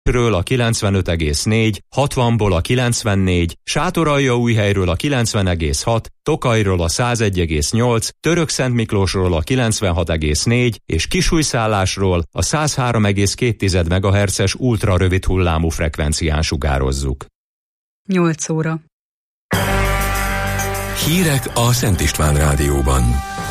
Pestről a 95,4, 60-ból a 94, Sátoraljaújhelyről a 90,6, Tokajról a 101,8, Törökszentmiklósról a 96,4 és Kisújszállásról a 103,2 MHz-es ultrarövid hullámú frekvencián sugározzuk. 8 óra. Hírek a Szent István Rádióban.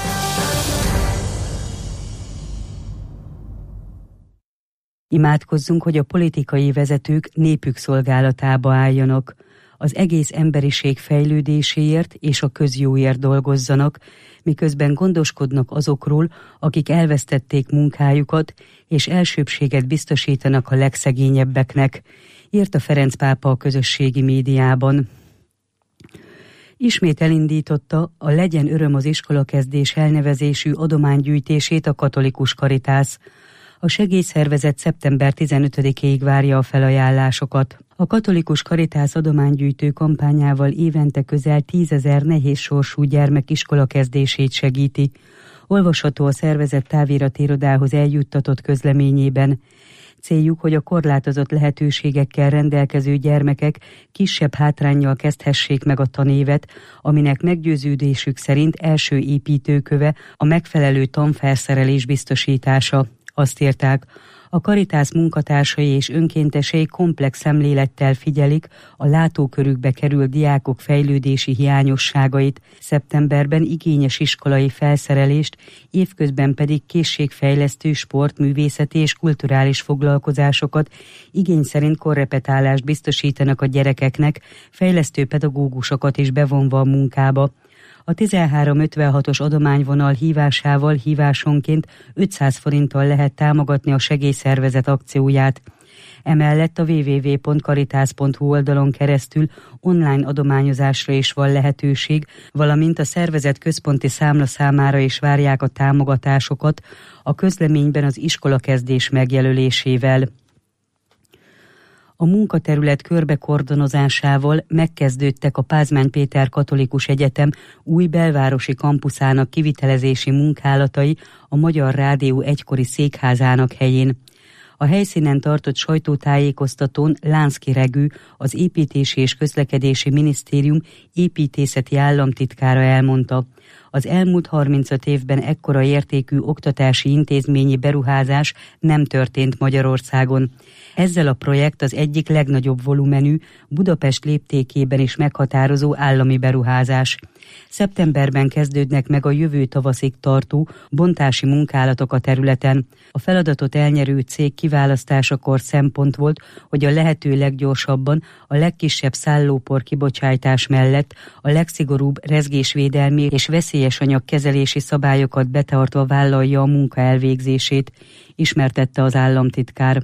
Imádkozzunk, hogy a politikai vezetők népük szolgálatába álljanak, az egész emberiség fejlődéséért és a közjóért dolgozzanak, miközben gondoskodnak azokról, akik elvesztették munkájukat, és elsőbbséget biztosítanak a legszegényebbeknek, írta Ferenc pápa a közösségi médiában. Ismét elindította a Legyen öröm az iskolakezdés elnevezésű adománygyűjtését a Katolikus Karitász. A segélyszervezet szeptember 15-ig várja a felajánlásokat. A Katolikus Karitász adománygyűjtő kampányával évente közel 10 000 nehéz sorsú gyermek iskolakezdését segíti. Olvasható a szervezet távirati irodához eljuttatott közleményében. Céljuk, hogy a korlátozott lehetőségekkel rendelkező gyermekek kisebb hátránnyal kezdhessék meg a tanévet, aminek meggyőződésük szerint első építőköve a megfelelő tanfelszerelés biztosítása. Azt írták, a Karitász munkatársai és önkéntesei komplex szemlélettel figyelik a látókörükbe került diákok fejlődési hiányosságait, szeptemberben igényes iskolai felszerelést, évközben pedig készségfejlesztő, sportművészeti és kulturális foglalkozásokat, igény szerint korrepetálást biztosítanak a gyerekeknek, fejlesztő pedagógusokat is bevonva a munkába. A 1356-os adományvonal hívásával hívásonként 500 forinttal lehet támogatni a segélyszervezet akcióját. Emellett a www.karitász.hu oldalon keresztül online adományozásra is van lehetőség, valamint a szervezet központi számla számára is várják a támogatásokat, a közleményben az iskolakezdés megjelölésével. A munkaterület körbekordonozásával megkezdődtek a Pázmány Péter Katolikus Egyetem új belvárosi kampuszának kivitelezési munkálatai a Magyar Rádió egykori székházának helyén. A helyszínen tartott sajtótájékoztatón Lánszky Regő, az Építési és Közlekedési Minisztérium építészeti államtitkára elmondta: az elmúlt 35 évben ekkora értékű oktatási intézményi beruházás nem történt Magyarországon. Ezzel a projekt az egyik legnagyobb volumenű, Budapest léptékében is meghatározó állami beruházás. Szeptemberben kezdődnek meg a jövő tavaszig tartó bontási munkálatok a területen. A feladatot elnyerő cég kiválasztásakor szempont volt, hogy a lehető leggyorsabban, a legkisebb szállópor kibocsátás mellett a legszigorúbb rezgésvédelmi és veszélyes anyag kezelési szabályokat betartva vállalja a munka elvégzését, ismertette az államtitkár.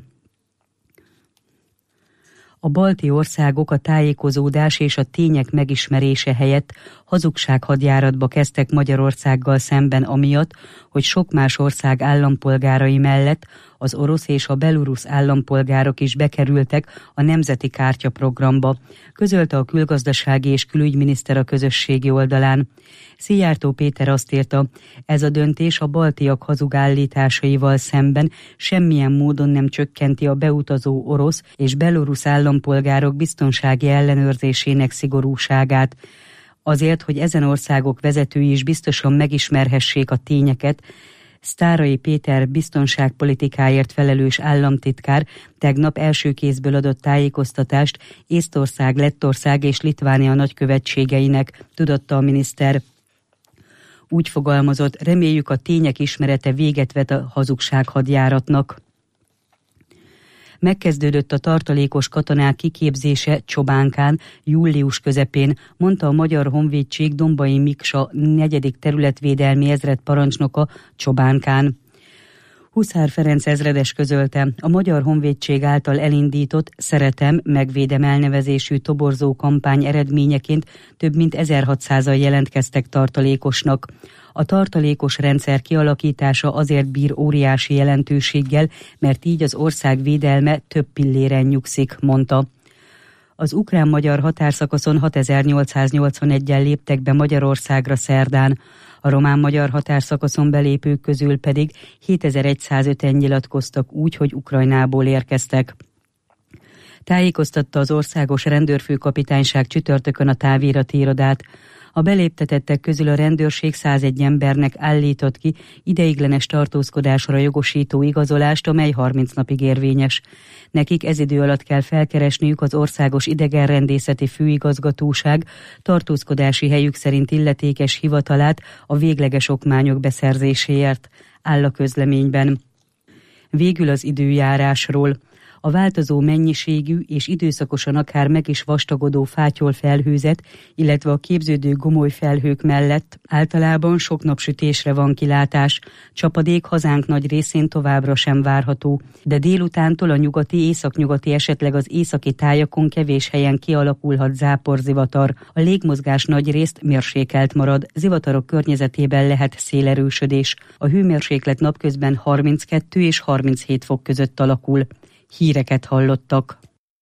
A balti országok a tájékozódás és a tények megismerése helyett hazugsághadjáratba kezdtek Magyarországgal szemben amiatt, hogy sok más ország állampolgárai mellett az orosz és a belorusz állampolgárok is bekerültek a Nemzeti Kártya programba, közölte a külgazdasági és külügyminiszter a közösségi oldalán. Szijjártó Péter azt írta, ez a döntés a baltiak hazug állításaival szemben semmilyen módon nem csökkenti a beutazó orosz és belorusz állampolgárok biztonsági ellenőrzésének szigorúságát. Azért, hogy ezen országok vezetői is biztosan megismerhessék a tényeket, Sztárai Péter biztonságpolitikáért felelős államtitkár tegnap első kézből adott tájékoztatást Észtország, Lettország és Litvánia nagykövetségeinek, tudatta a miniszter. Úgy fogalmazott, reméljük a tények ismerete véget vet a hazugsághadjáratnak. Megkezdődött a tartalékos katonák kiképzése Csobánkán július közepén, mondta a Magyar Honvédség Dombai Miksa 4. területvédelmi ezredparancsnoka Csobánkán. Huszár Ferenc ezredes közölte, a Magyar Honvédség által elindított Szeretem, megvédem elnevezésű toborzó kampány eredményeként több mint 1600-an jelentkeztek tartalékosnak. A tartalékos rendszer kialakítása azért bír óriási jelentőséggel, mert így az ország védelme több pilléren nyugszik, mondta. Az ukrán-magyar határszakaszon 6881-en léptek be Magyarországra szerdán. A román-magyar határszakaszon belépők közül pedig 7105-en nyilatkoztak úgy, hogy Ukrajnából érkeztek. tájékoztatta az Országos Rendőrfőkapitányság csütörtökön a távirati irodát. A beléptetettek közül a rendőrség 101 embernek állított ki ideiglenes tartózkodásra jogosító igazolást, amely 30 napig érvényes. Nekik ez idő alatt kell felkeresniük az Országos Idegenrendészeti Főigazgatóság tartózkodási helyük szerint illetékes hivatalát a végleges okmányok beszerzéséért, áll a közleményben. Végül az időjárásról. A változó mennyiségű és időszakosan akár meg is vastagodó fátyolfelhőzet, illetve a képződő gomolyfelhők mellett általában sok napsütésre van kilátás. Csapadék hazánk nagy részén továbbra sem várható, de délutántól a nyugati, északnyugati, esetleg az északi tájakon kevés helyen kialakulhat záporzivatar. A légmozgás nagy részt mérsékelt marad, zivatarok környezetében lehet szélerősödés. A hőmérséklet napközben 32 és 37 fok között alakul. Híreket hallottak.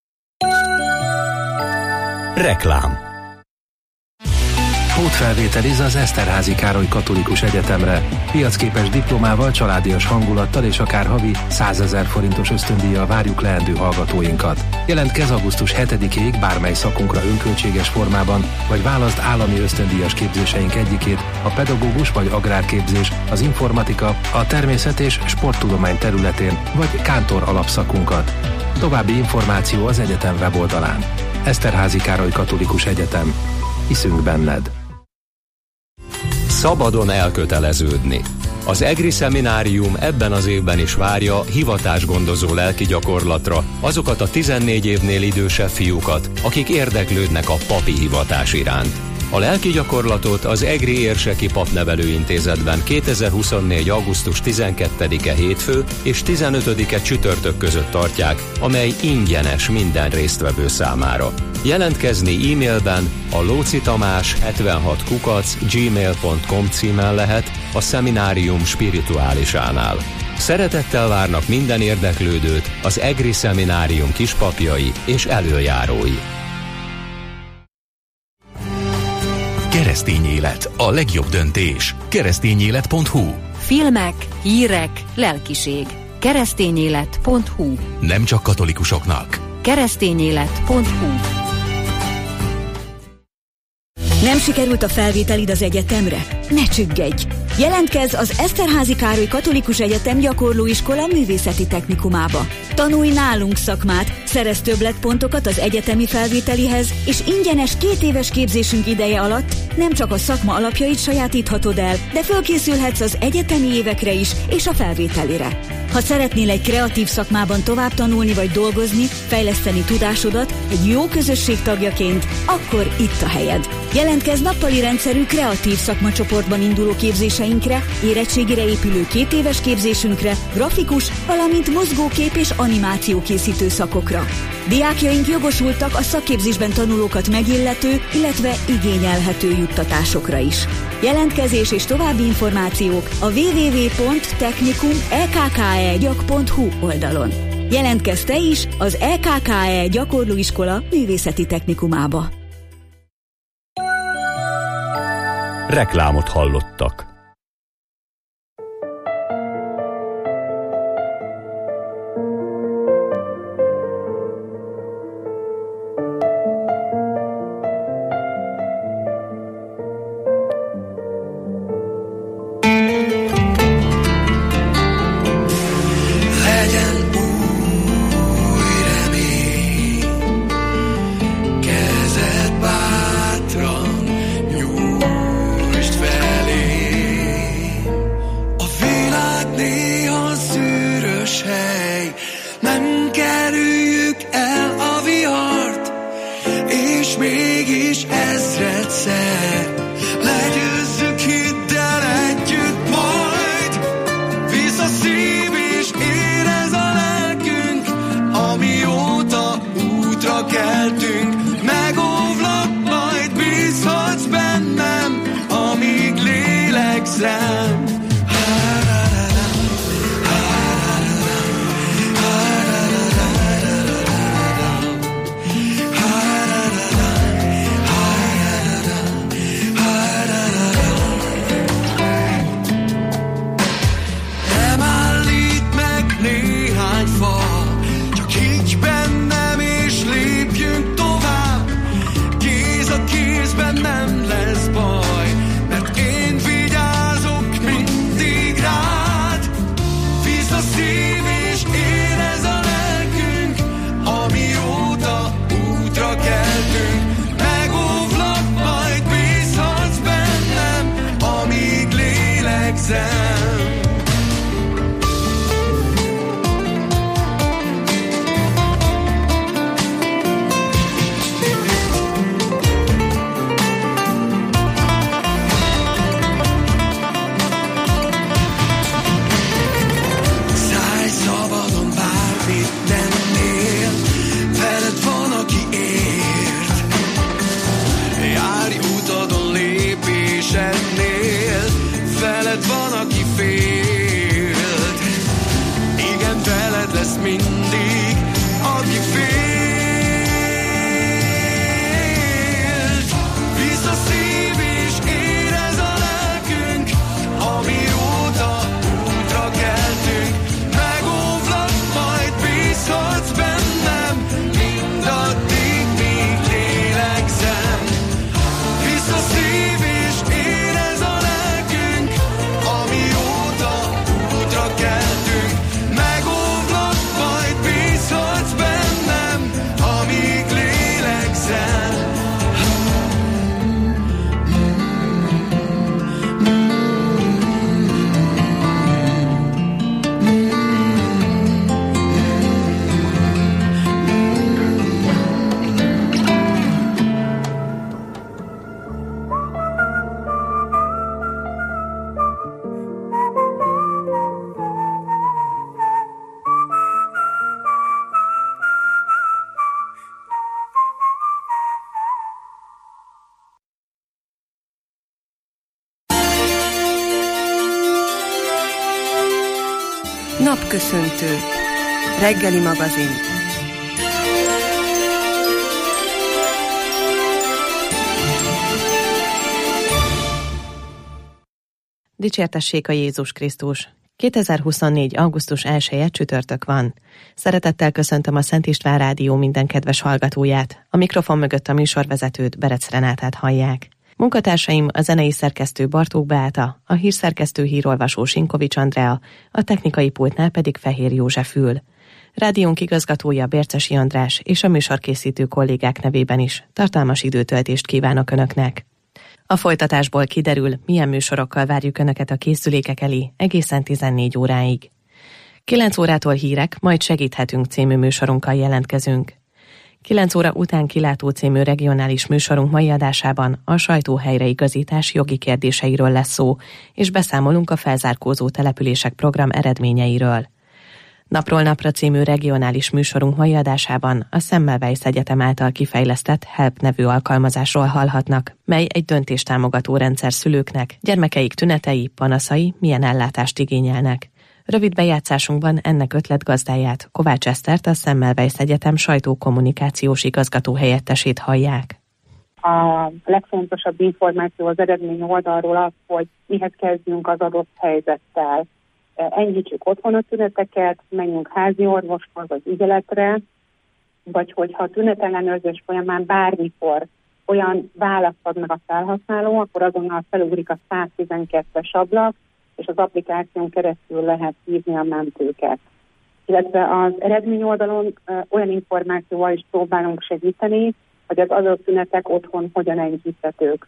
Reklám. Pótfelvételiz az Eszterházy Károly Katolikus Egyetemre. Piacképes diplomával, családias hangulattal és akár havi 100 000 forintos ösztöndíjjal várjuk leendő hallgatóinkat. Jelentkezz augusztus 7-ig bármely szakunkra önköltséges formában, vagy válaszd állami ösztöndíjas képzéseink egyikét, a pedagógus vagy agrárképzés, az informatika, a természet és sporttudomány területén, vagy kántor alapszakunkat. További információ az egyetem weboldalán. Eszterházy Károly Katolikus Egyetem. Hiszünk benned. Szabadon elköteleződni. Az EGRI szeminárium ebben az évben is várja hivatásgondozó lelki gyakorlatra azokat a 14 évnél idősebb fiúkat, akik érdeklődnek a papi hivatás iránt. A lelki gyakorlatot az EGRI Érseki Papnevelőintézetben 2024. augusztus 12-e hétfő és 15-e csütörtök között tartják, amely ingyenes minden résztvevő számára. Jelentkezni e-mailben a locitamás76@gmail.com címen lehet a szeminárium spirituálisánál. Szeretettel várnak minden érdeklődőt az EGRI szeminárium kispapjai és elöljárói. Keresztény élet, a legjobb döntés. Keresztényélet.hu. Filmek, hírek, lelkiség. Keresztényélet.hu. Nem csak katolikusoknak. Keresztényélet.hu. Nem sikerült a felvételid az egyetemre? Ne csüggedj! Jelentkezz az Eszterházy Károly Katolikus Egyetem gyakorlóiskola művészeti technikumába. Tanulj nálunk szakmát, szerezz többletpontokat az egyetemi felvételihez, és ingyenes 2 éves képzésünk ideje alatt nem csak a szakma alapjait sajátíthatod el, de fölkészülhetsz az egyetemi évekre is és a felvételire. Ha szeretnél egy kreatív szakmában tovább tanulni vagy dolgozni, fejleszteni tudásodat egy jó közösség tagjaként, akkor itt a helyed. Jelentkezz nappali rendszerű kreatív szakmacsoportban induló képzéseinkre, érettségire épülő 2 éves képzésünkre, grafikus, valamint mozgókép és animáció készítő szakokra. Diákjaink jogosultak a szakképzésben tanulókat megillető, illetve igényelhető juttatásokra is. Jelentkezés és további információk a www.technikum.ekkegyak.hu oldalon. Jelentkezz te is az EKKE gyakorlóiskola művészeti technikumába. Reklámot hallottak. Csak így bennem és Napköszöntő. Reggeli magazin. Dicsértessék a Jézus Krisztus! 2024. augusztus 1-e csütörtök van. Szeretettel köszöntöm a Szent István Rádió minden kedves hallgatóját. A mikrofon mögött a műsorvezetőt, Berec Renátát hallják. Munkatársaim a zenei szerkesztő Bartók Beáta, a hírszerkesztő hírolvasó Sinkovics Andrea, a technikai pultnál pedig Fehér József ül. Rádiónk igazgatója Bércesi András és a műsorkészítő kollégák nevében is tartalmas időtöltést kívánok Önöknek. A folytatásból kiderül, milyen műsorokkal várjuk Önöket a készülékek elé egészen 14 óráig. 9 órától hírek, majd segíthetünk című műsorunkkal jelentkezünk. 9 óra után kilátó című regionális műsorunk mai adásában a sajtó helyreigazítás jogi kérdéseiről lesz szó, és beszámolunk a felzárkózó települések program eredményeiről. Napról napra című regionális műsorunk mai adásában a Semmelweis Egyetem által kifejlesztett HELP nevű alkalmazásról hallhatnak, mely egy döntéstámogató rendszer szülőknek, gyermekeik tünetei, panaszai milyen ellátást igényelnek. Rövid bejátszásunkban ennek ötletgazdáját, Kovács Esztert, a Semmelweis Egyetem sajtókommunikációs igazgató helyettesét hallják. A legfontosabb információ az eredmény oldalról az, hogy mihez kezdjünk az adott helyzettel. Enyhítsük otthon a tüneteket, menjünk házi orvoshoz, vagy ügyeletre, vagy hogyha a tünetellenőrzés folyamán bármikor olyan választ ad meg a felhasználó, akkor azonnal felugrik a 112-es ablak, és az applikáción keresztül lehet hívni a mentőket. Illetve az eredmény oldalon olyan információval is próbálunk segíteni, hogy az adott tünetek otthon hogyan enyhíthetők.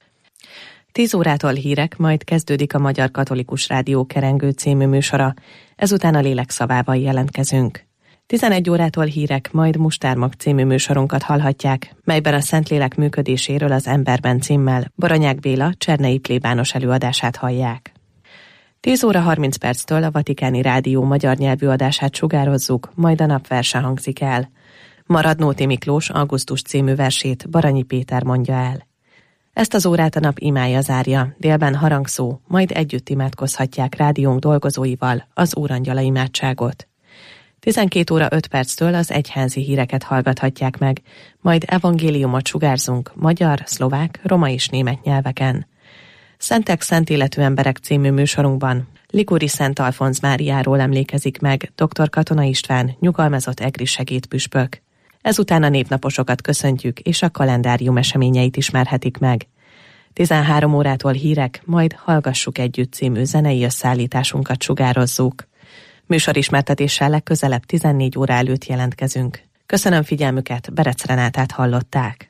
10 órától hírek, majd kezdődik a Magyar Katolikus Rádió Kerengő című műsora, ezután a Lélek szavával jelentkezünk. 11 órától hírek, majd Mustármag című műsorunkat hallhatják, melyben a Szentlélek működéséről az Emberben címmel Baranyák Béla Csernei plébános előadását hallják. 10 óra 30 perctől a Vatikáni Rádió magyar nyelvű adását sugározzuk, majd a napverse hangzik el. Ma Radnóti Miklós augusztus című versét Baranyi Péter mondja el. Ezt az órát a nap imája zárja, délben harangszó, majd együtt imádkozhatják rádiónk dolgozóival az Órangyala imádságot. 12 óra 5 perctől az egyházi híreket hallgathatják meg, majd evangéliumot sugárzunk magyar, szlovák, roma és német nyelveken. Szentek, szent életű emberek című műsorunkban Liguri Szent Alfonz Máriáról emlékezik meg dr. Katona István, nyugalmazott egri segédpüspök. Ezután a névnaposokat köszöntjük, és a kalendárium eseményeit ismerhetik meg. 13 órától hírek, majd Hallgassuk együtt című zenei összeállításunkat sugározzuk. Műsorismertetéssel legközelebb 14 óra előtt jelentkezünk. Köszönöm figyelmüket, Berec Renátát hallották.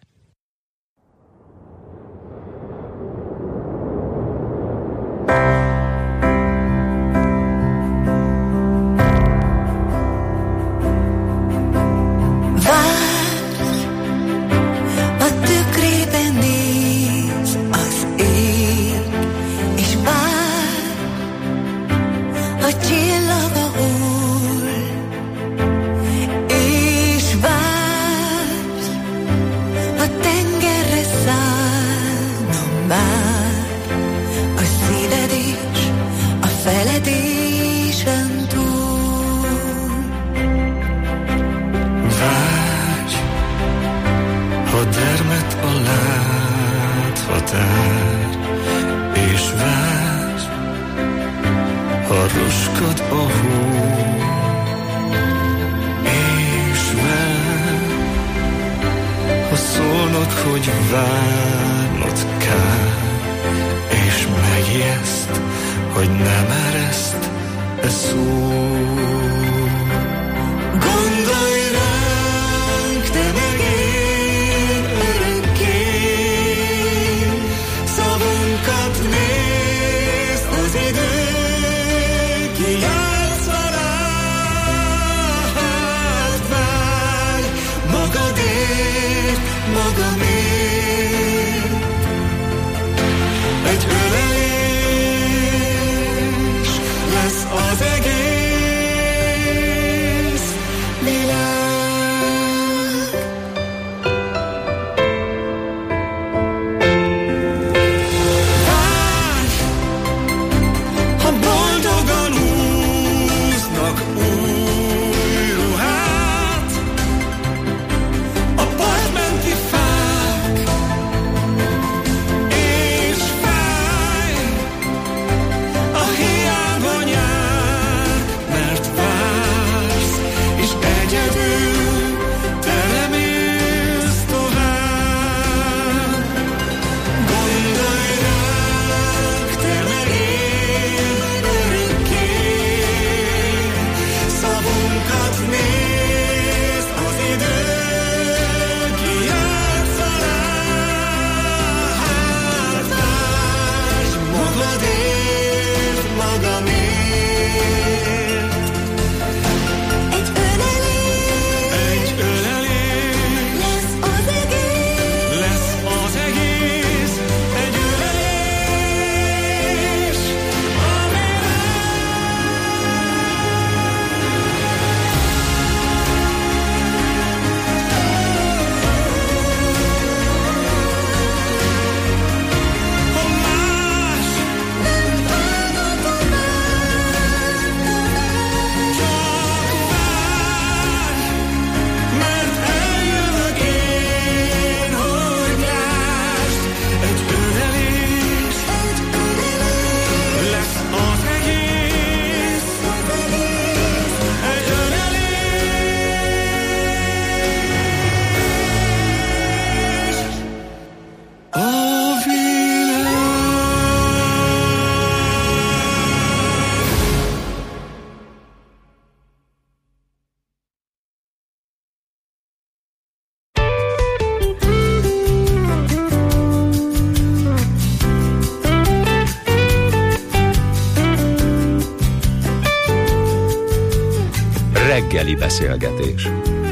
Reggeli beszélgetés.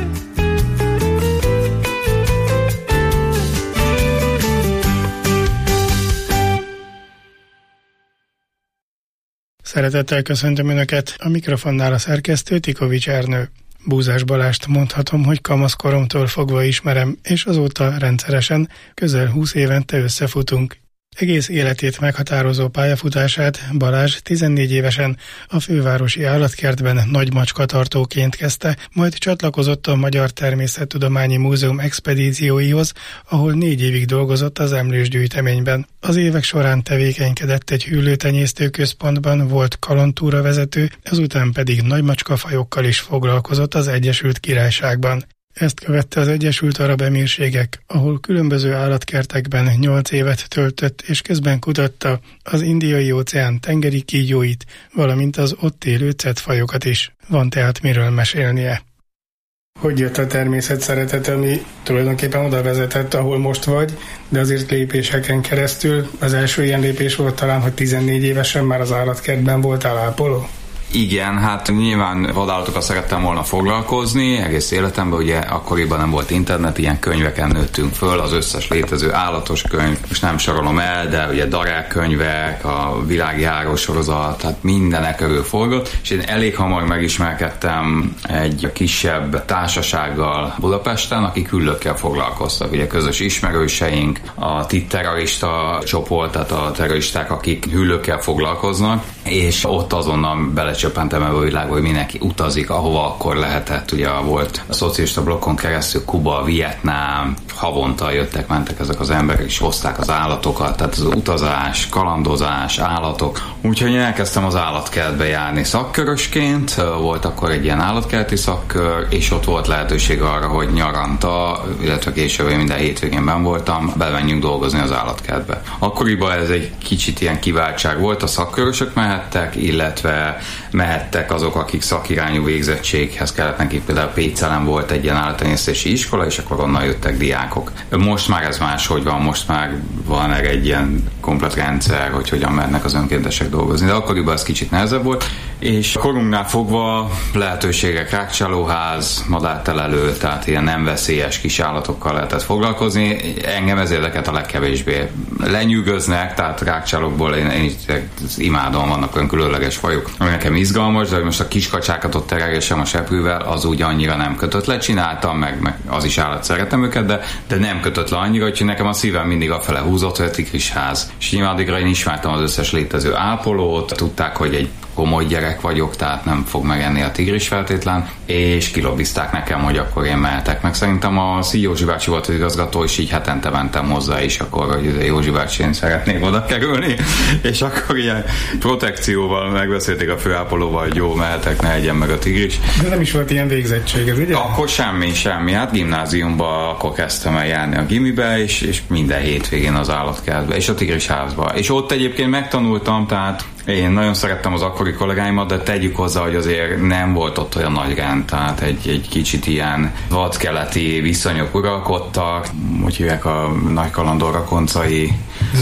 Szeretettel köszöntöm Önöket, a mikrofonnál a szerkesztő Tikovics Ernő. Búzás Balást mondhatom, hogy kamaszkoromtól fogva ismerem, és azóta rendszeresen, közel 20 évente összefutunk. Egész életét meghatározó pályafutását Balázs 14 évesen a fővárosi állatkertben nagy macskatartóként kezdte, majd csatlakozott a Magyar Természettudományi Múzeum expedícióihoz, ahol 4 évig dolgozott az emlősgyűjteményben. Az évek során tevékenykedett egy hüllőtenyésztő központban, volt kalandtúravezető, ezután pedig nagymacskafajokkal is foglalkozott az Egyesült Királyságban. Ezt követte az Egyesült Arab Emírségek, ahol különböző állatkertekben 8 évet töltött, és közben kutatta az Indiai-óceán tengeri kígyóit, valamint az ott élő cetfajokat is. Van tehát miről mesélnie. Hogy jött a természet szeretet, ami tulajdonképpen oda vezetett, ahol most vagy, de azért lépéseken keresztül. Az első ilyen lépés volt talán, hogy 14 évesen már az állatkertben voltál ápoló? Igen, hát nyilván vadállatokkal szerettem volna foglalkozni, egész életemben, ugye akkoriban nem volt internet, ilyen könyveken nőttünk föl, az összes létező állatos könyv, most nem sorolom el, de ugye darák könyvek, a világjáró sorozat, tehát mindenek körül forgott, és én elég hamar megismerkedtem egy kisebb társasággal Budapesten, akik hüllőkkel foglalkoztak, ugye közös ismerőseink, a terrorista csoport, tehát a terroristák, akik hüllőkkel foglalkoznak, és ott azonnal belecsöppentem ebbe a világba, hogy mindenki utazik, ahova akkor lehetett. Ugye volt a szocialista blokkon keresztül Kuba, Vietnám, havonta jöttek-mentek ezek az emberek, és hozták az állatokat, tehát az utazás, kalandozás, állatok. Úgyhogy én elkezdtem az állatkertbe járni szakkörösként, volt akkor egy ilyen állatkerti szakkör, és ott volt lehetőség arra, hogy nyaranta, illetve később én minden hétvégén benn voltam, bemenjünk dolgozni az állatkertbe. Akkoriban ez egy kicsit ilyen kiváltság volt, a szakkörösök mehettek, illetve mehettek azok, akik szakirányú végzettséghez kellett nekik, például Pécelen volt egy ilyen állattenyésztési iskola, és akkor onnan jöttek diákok. Most már ez máshogy van, most már van egy ilyen komplet rendszer, hogy hogyan mennek az önkéntesek dolgozni, de akkoriban ez kicsit nehezebb volt, és korunknál fogva lehetőségek, rákcsálóház, madártelelő, tehát ilyen nem veszélyes kis állatokkal lehetett foglalkozni. Engem ez érdekelt a legkevésbé. Lenyűgöznek, tehát rákcsálókból én imádom, vannak olyan különleges fajok, ami nekem izgalmas, de most a kiskacsákat ott terelgessem a seprűvel, az úgy annyira nem kötött le. Csináltam, meg az is állat, szeretem őket, de nem kötött le annyira, hogy nekem a szívem mindig afele húzott, hogy a tigrisház. És nyilván addigra én ismertem az összes létező ápolót, tudták, hogy egy komoly gyerek vagyok, tehát nem fog megenni a tigris feltétlen, és kilobbizták nekem, hogy akkor én mehetek meg. Szerintem a Szí Józsi bácsi volt az igazgató, és így hetente mentem hozzá is, akkor, hogy Józsi bácsi, én szeretnék oda kerülni, és akkor ilyen protekcióval megbeszélték a főápolóval, hogy jó, mehetek, ne egyen meg a tigris. De nem is volt ilyen végzettség, ez ugye? Akkor semmi. Hát gimnáziumba akkor kezdtem el járni a gimibe, és minden hétvégén az állatkertbe, és a tigrisházba. És ott egyébként megtanultam, tehát én nagyon szerettem az akkori kollégáimat, de tegyük hozzá, hogy azért nem volt ott olyan nagy rend, tehát egy kicsit ilyen vadkeleti viszonyok uralkodtak, hogy hívják a nagy kalandor Koncai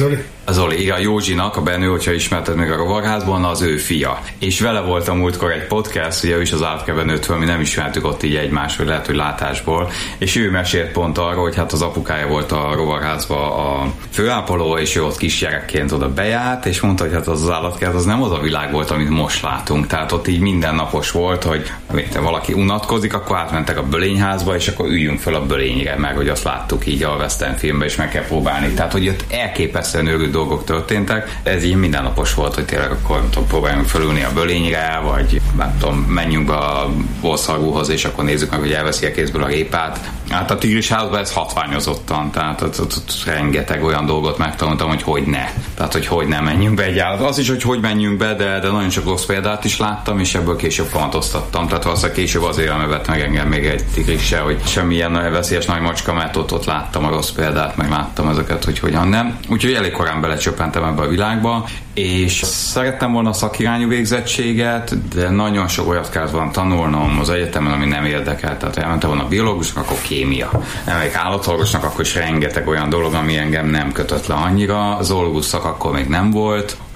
Zoli, igen, Józsinak, a Benő, hogyha ismerted még a rovarházban, az ő fia. És vele volt a múltkor egy podcast, ugye ő is az állatkertben nőtt föl, mi nem ismertük ott így egymást, vagy lehet, hogy látásból, és ő mesélt pont arról, hogy hát az apukája volt a rovarházban a főápoló, és ő ott kisgyerekként oda bejárt, és mondta, hogy hát az állatkert az nem az a világ volt, amit most látunk. Tehát ott így mindennapos volt, hogy valaki unatkozik, akkor átmentek a bölényházba, és akkor üljünk föl a bölényre, meg hogy azt láttuk így a western filmben, és meg kell próbálni. Tehát, hogy ott elképesztően őrült dolgok történtek. Ez így mindennapos volt, hogy tényleg akkor próbáljunk fölülni a bölényre, vagy nem tudom, menjünk be a borszarvúhoz, és akkor nézzük meg, hogy elveszi a kézből a répát. Hát a tigrisházban ez hatványozottan, tehát ott rengeteg olyan dolgot megtanultam, hogy ne. Tehát, hogy ne menjünk be egy állat. Az is, hogy menjünk be, de nagyon sok rossz példát is láttam, és ebből később kamatoztattam. Tehát valószínűleg később azért elmebett meg engem még egy tigrisse, hogy semmilyen veszélyes nagy macska, mert ott láttam a rossz példát, meg láttam ezeket, hogy hogyan nem. Úgyhogy elég korán belecsöppentem ebbe a világba, és szerettem volna a szakirányú végzettséget, de nagyon sok olyat kellett volna tanulnom az egyetemen, ami nem érdekel. Tehát ha elmentem volna a biológusnak, akkor kémia. Elmegyek állatorvosnak, akkor is rengeteg olyan dolog, ami engem nem kötött le annyira. Zoológus szak akkor még nem volt.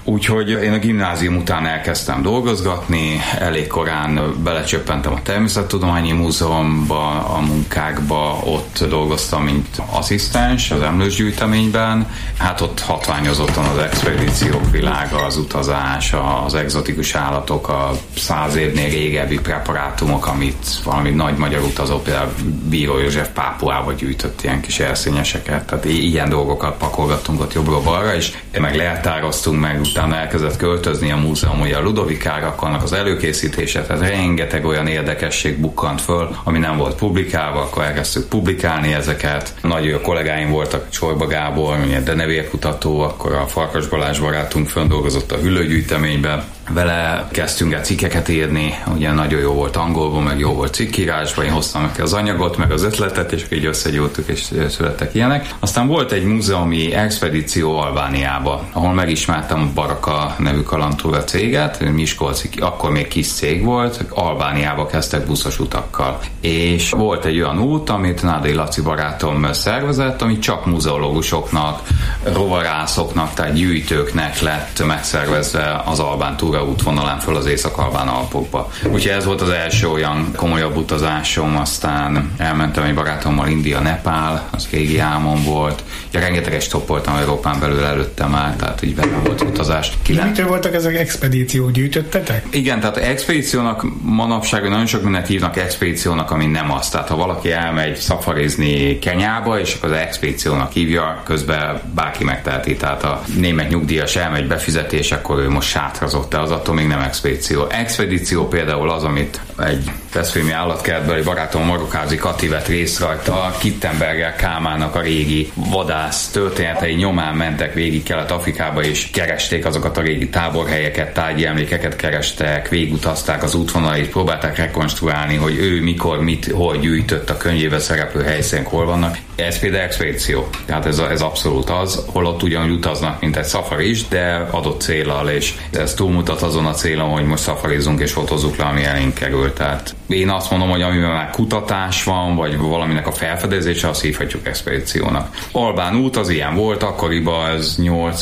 Úgyhogy én a gimnázium után elkezdtem dolgozgatni, elég korán belecsöppentem a Természettudományi Múzeumba, a munkákba, ott dolgoztam, mint asszisztens az emlősgyűjteményben. Hát ott hatványozottan az expedíciók világa, az utazás, az egzotikus állatok, a 100 évnél régebbi preparátumok, amit valami nagy magyar utazó, például Bíró József Pápuába gyűjtött ilyen kis elszényeseket. Tehát ilyen dolgokat pakolgattunk ott jobbra-balra, és meg leltároztunk, meg utána elkezdett költözni a múzeum, ugye a Ludovikára, annak az előkészítése, tehát rengeteg olyan érdekesség bukkant föl, ami nem volt publikálva, akkor elkezdtük publikálni ezeket. Nagy jó kollégáim voltak, Csorba Gábor, denevérkutató, akkor a Farkas Balázs barátunk földolgozott a Hüllőgyűjteményben, vele kezdtünk el cikkeket írni, ugye nagyon jó volt angolban, meg jó volt cikkírásban, én hoztam meg az anyagot, meg az ötletet, és így összegyújtuk, és születtek ilyenek. Aztán volt egy múzeumi expedíció Albániába, ahol megismertem a Baraka nevű kalandtúra céget, Miskolci, akkor még kis cég volt, Albániába kezdtek buszos utakkal. És volt egy olyan út, amit Nádai Laci barátom szervezett, ami csak muzeológusoknak, rovarászoknak, tehát gyűjtőknek lett megszervezve az albán túraútvonalán föl az Észak-Albán Alpokba. Úgyhogy ez volt az első olyan komolyabb utazásom, aztán elmentem egy barátommal India, Nepál, az régi álmom volt. Ja, rengeteget stoppoltam Európán belül előtte már, tehát így benne volt utazás. Mitől voltak ezek expedíciók, gyűjtöttetek? Igen, tehát expedíciónak manapság nagyon sok mindent hívnak expedíciónak, ami nem az. Tehát ha valaki elmegy szafarizni Kenyába, és akkor az expedíciónak hívja, közben bárki megteheti. Tehát a német nyugdíjas elmegy befizetés, akkor ő most sátrazott, de az attól még nem expedíció. Expedíció például az, amit egy veszprémi állatkertből egy barátom Marokházi Kati vett részt rajta, Kittenberger Kálmánnak a régi vadász történetei nyomán mentek végig Kelet-Afrikába, és keresték azokat a régi táborhelyeket, tárgyi emlékeket kerestek, végigutazták az útvonalait, próbálták rekonstruálni, hogy ő mikor, mit, hol gyűjtött, a könyvében szereplő helyszínek hol vannak. Ez például expedíció. Tehát ez abszolút az, holott ugyanúgy utaznak, mint egy szafari is, de adott céllal, és ez túlmutat azon a célon, hogy most szafarizunk és fotózzuk le, ami elénk kerül. Tehát én azt mondom, hogy amiben már kutatás van, vagy valaminek a felfedezése, azt hívhatjuk expedíciónak. Albán út az ilyen volt, akkoriban ez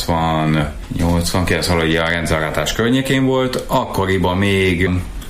89, valahogy a rendszerváltás környékén volt, akkoriban még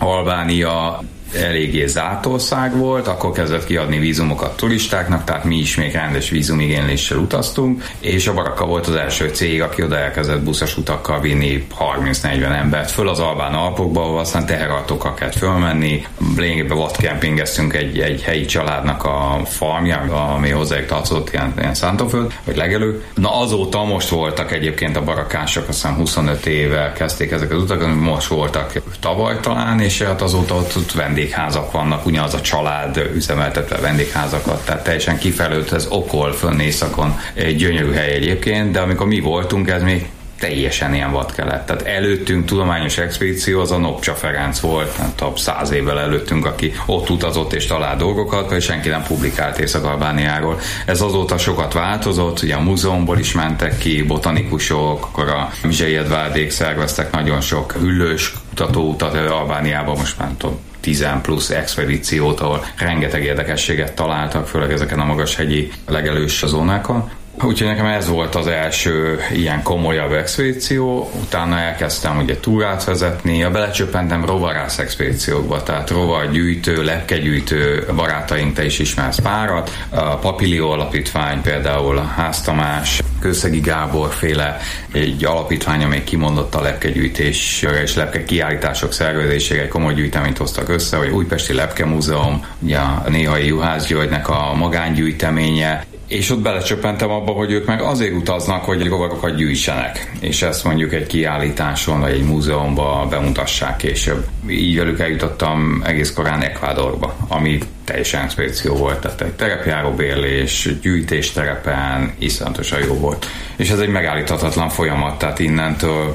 Albánia eléggé zárt ország volt, akkor kezdett kiadni vízumokat turistáknak, tehát mi is még rendes vízumigényléssel utaztunk, és a Baraka volt az első cég, aki oda elkezdett buszos utakkal vinni 30-40 embert föl az Albán Alpokba, ahol aztán teherautókkal kellett fölmenni. Lényegében vadkempingeztünk egy helyi családnak a farmja, ami hozzájuk tartozott, ilyen szántóföld, vagy legelő. Na azóta most voltak egyébként a barakások, aztán 25 éve kezdték ezeket az utakat, most voltak tavaly talán, és hát azóta ott vendégházak vannak, ugyanaz a család üzemeltetve vendégházakat, tehát teljesen kifelőtt, ez Okol fönn északon, egy gyönyörű hely egyébként, de amikor mi voltunk, ez még teljesen ilyen vadkelet. Tehát előttünk tudományos expedíció, az a Nopcsa Ferenc volt, nem tudom, 100 évvel előttünk, aki ott utazott és talált dolgokat, és senki nem publikált Észak-Albániáról. Ez azóta sokat változott, ugye a múzeumból is mentek ki botanikusok, akkor a Mizsei Edvárdék szerveztek nagyon sok hüllős kutatóutat Albániában, most már nem tudom, 10 plusz expedíciót, ahol rengeteg érdekességet találtak, főleg ezeken a magashegyi legelős zónákon. Úgyhogy nekem ez volt az első ilyen komolyabb expedíció, utána elkezdtem ugye túrát vezetni, belecsöppentem rovarász expedíciókba, tehát rovargyűjtő, lepkegyűjtő barátaink, te is ismersz párat, a Papilió Alapítvány például, a Ház Tamás, Kőszegi Gábor féle egy alapítvány, amely kimondott a lepkegyűjtés és lepke kiállítások szervezésére egy komoly gyűjteményt hoztak össze, hogy Újpesti Lepkemúzeum, ugye a Néhai Juhász Györgynek a magángyűjteménye, és ott belecsöppentem abba, hogy ők meg azért utaznak, hogy rovarokat gyűjtsenek, és ezt mondjuk egy kiállításon vagy egy múzeumban bemutassák később. Így velük eljutottam egész korán Ecuadorba, ami teljesen expedíció volt, tehát egy terepjáróbérlés, gyűjtésterepen, iszonyatosan jó volt. És ez egy megállíthatatlan folyamat, tehát innentől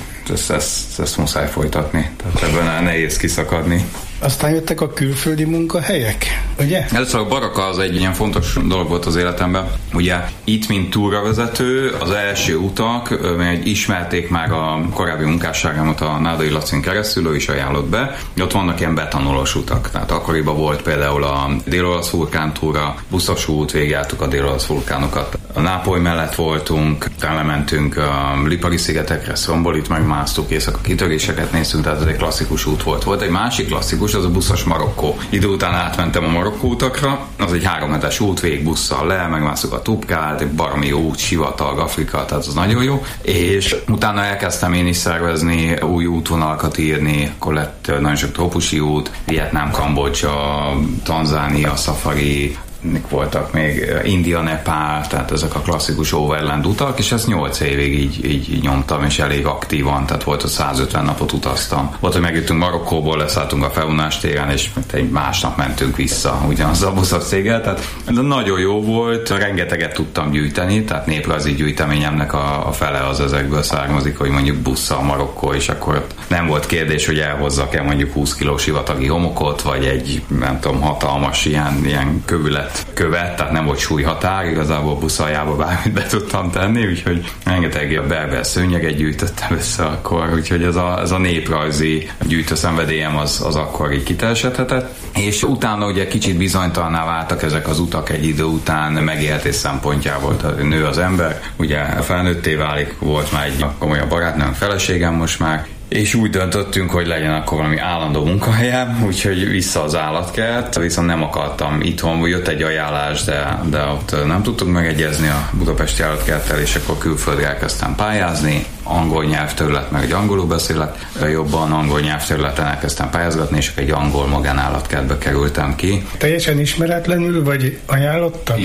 ezt muszáj folytatni, tehát ebben nehéz kiszakadni. Aztán jöttek a külföldi munkahelyek, ugye? Először a Baraka az egy ilyen fontos dolog volt az életemben. Ugye itt, mint túravezető, az első utak, mert ismerték már a korábbi munkásságomat a Nádai Lacin keresztül, ő is ajánlott be. Ott vannak ilyen betanolos utak. Tehát akkoriban volt például a Dél-Olasz vulkántúra, buszos út, végigjártuk a Dél-Olasz vulkánokat. a Nápoly mellett voltunk, lementünk a Lipari-szigetekre, Szombolit megmásztuk, észak-kitöréseket néztünk, tehát ez egy klasszikus út volt. Volt egy másik klasszikus, az a buszos Marokkó. Idő után átmentem a Marokkó utakra, az egy 3 hetes út, végig busszal le, megmásztuk a Tubkát, egy baromi jó út, sivatag, Afrika, tehát az nagyon jó. És utána elkezdtem én is szervezni, új útvonalakat írni, akkor lett nagyon sok trópusi út, Vietnám, Kambodzsa, Tanzánia, Safari, voltak még India, Nepál, tehát ezek a klasszikus overland utak, és ezt 8 évig így nyomtam, és elég aktívan, tehát volt, hogy 150 napot utaztam. Volt, hogy megjöttünk Marokkóból, leszálltunk a Feunás téren, és egy másnap mentünk vissza ugyanaz a buszos céggel, tehát ez nagyon jó volt, rengeteget tudtam gyűjteni, tehát néprajzi gyűjteményemnek a fele az ezekből származik, hogy mondjuk busszal Marokkó, és akkor nem volt kérdés, hogy elhozzak-e mondjuk 20 kilós sivatagi homokot, vagy egy, nem tudom, hatalmas ilyen követ, tehát nem volt súlyhatár, igazából buszaljába bármit be tudtam tenni, úgyhogy rengeteg a berber szőnyeget gyűjtöttem össze akkor, úgyhogy ez a néprajzi gyűjtőszenvedélyem az akkor így kiteljesedhetett. És utána ugye kicsit bizonytalanná váltak ezek az utak egy idő után megélhetés szempontjából, tehát nő az ember, ugye felnőtté válik, volt már egy komolyabb barátnőm, feleségem most már, és úgy döntöttünk, hogy legyen akkor valami állandó munkahelyem, úgyhogy vissza az állatkert, viszont nem akartam itthon, jött egy ajánlás, de ott nem tudtunk megegyezni a budapesti állatkerttel, és akkor külföldre elkezdtem pályázni, angol nyelvterület, meg egy angolul beszélek, jobban angol nyelvterületen elkezdtem pályázgatni, és egy angol magánállatkertbe kerültem ki. Teljesen ismeretlenül, vagy ajánlottak?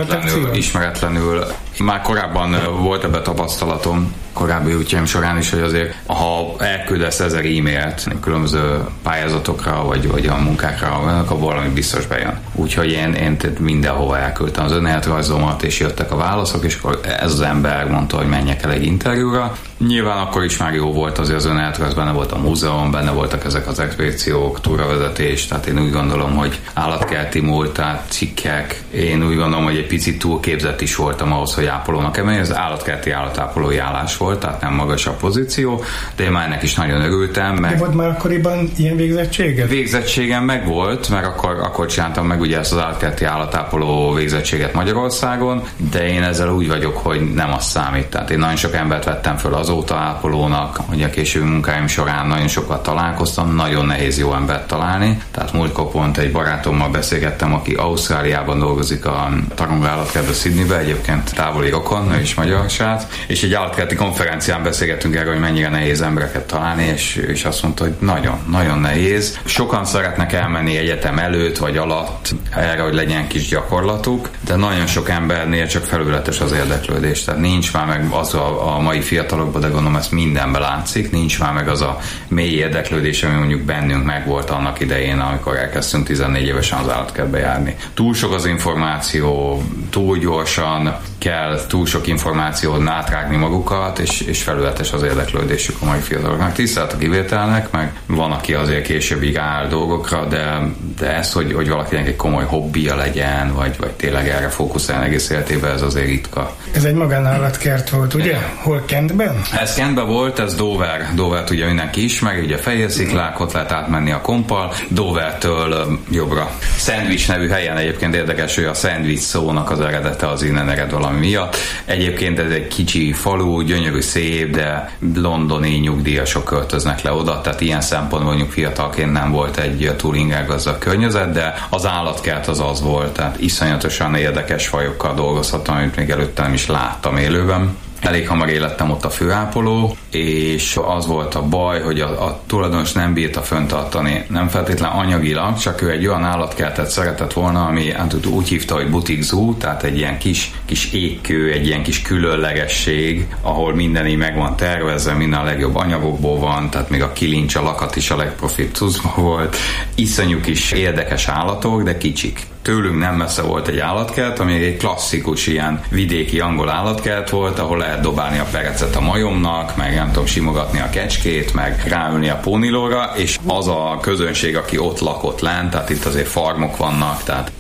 Ismeretlenül. Már korábban volt ebbe tapasztalatom, korábbi útjaim során is, hogy azért, ha elküldesz 1000 e-mailt különböző pályázatokra, vagy a munkákra, akkor valami biztos bejön. Úgyhogy én mindenhova elküldtem az önéletrajzomat, és jöttek a válaszok, és akkor ez az ember mondta, hogy menjek el egy interjúra. Nyilván akkor is már jó volt azért az önéletrajz, benne volt a múzeum, benne voltak ezek az expedíciók, túravezetés, tehát én úgy gondolom, hogy állatkerti múlt, tehát cikkek. Én úgy gondolom, hogy egy picit túlképzett is voltam ahhoz, hogy ápolónak emelni. Ez állatkerti állatápolói állás volt, tehát nem magas a pozíció, de én már ennek is nagyon örültem. De volt már akkoriban ilyen végzettséged? Végzettségem meg volt, mert akkor csináltam meg ugye ezt az állatkerti állatápoló végzettséget Magyarországon, de én ezzel úgy vagyok, hogy nem az számít. Tehát én nagyon sok embert vettem föl azóta ápolónak, hogy a későbbi munkáim során nagyon sokat találkoztam, nagyon nehéz jó embert találni. Tehát múltkor pont egy barátommal beszélgettem, aki Ausztráliában dolgozik a Taronga állatkertben, Sydneybe, egyébként távoli rokon, ő is magyar srác, és egy állatkerti konferencián beszélgettünk erről, hogy mennyire nehéz embereket találni, és azt mondta, hogy nagyon, nagyon nehéz. Sokan szeretnek elmenni egyetem előtt vagy alatt erre, hogy legyen kis gyakorlatuk, de nagyon sok embernél csak felületes az érdeklődés. Tehát nincs már meg az a mai fiatalokban, de gondolom ezt mindenben látszik, nincs már meg az a mély érdeklődés, ami mondjuk bennünk megvolt annak idején, amikor elkezdtünk 14 évesen az állatkertbe járni. Túl sok az információ, túl gyorsan kell túl sok információt átrágni magukat, és felületes az érdeklődésük a mai fiataloknak. Tisztelt a kivételnek, meg van, aki azért későbbig áll dolgokra, de ez, hogy valakinek egy komoly hobbija legyen, vagy tényleg erre fókuszálni egész életében, ez azért ritka. Ez egy magánállatkert volt, ugye? Hol, Kentben? Ez Kentben volt, ez Dover. Dovert ugye mindenki ismeri, ugye Fehér-sziklák, ott lehet átmenni a kompal, Dovertől jobbra. Szendvics nevű helyen egyébként érdekes, hogy a szendvics szónak az eredete az innen ered valami miatt. Egyébként ez egy kicsi falu, gyönyörű, szép, de londoni nyugdíjasok költöznek le oda, tehát ilyen szempontból mondjuk fiatalként nem volt egy túl ingergazdag környezet, de az állatkert az volt, tehát iszonyatosan érdekes fajokkal dolgozhattam, amit még előtte nem is láttam élőben. Elég hamar élettem ott a főápoló, és az volt a baj, hogy a tulajdonos nem bírta föntartani, nem feltétlen anyagilag, csak ő egy olyan állatkertet szeretett volna, ami úgy hívta, hogy butik zoo, tehát egy ilyen kis égkő, egy ilyen kis különlegesség, ahol minden így meg van tervezve, minden a legjobb anyagokból van, tehát még a kilincs, a lakat is a legprofibb cuccban volt. Iszonyú kis érdekes állatok, de kicsik. Tőlünk nem messze volt egy állatkert, ami egy klasszikus ilyen vidéki angol állatkert volt, ahol lehet dobálni a perecet a majomnak, meg nem tudom, simogatni a kecskét, meg ráülni a pónilóra, és az a közönség, aki ott lakott lent, tehát itt azért farmok vannak, tehát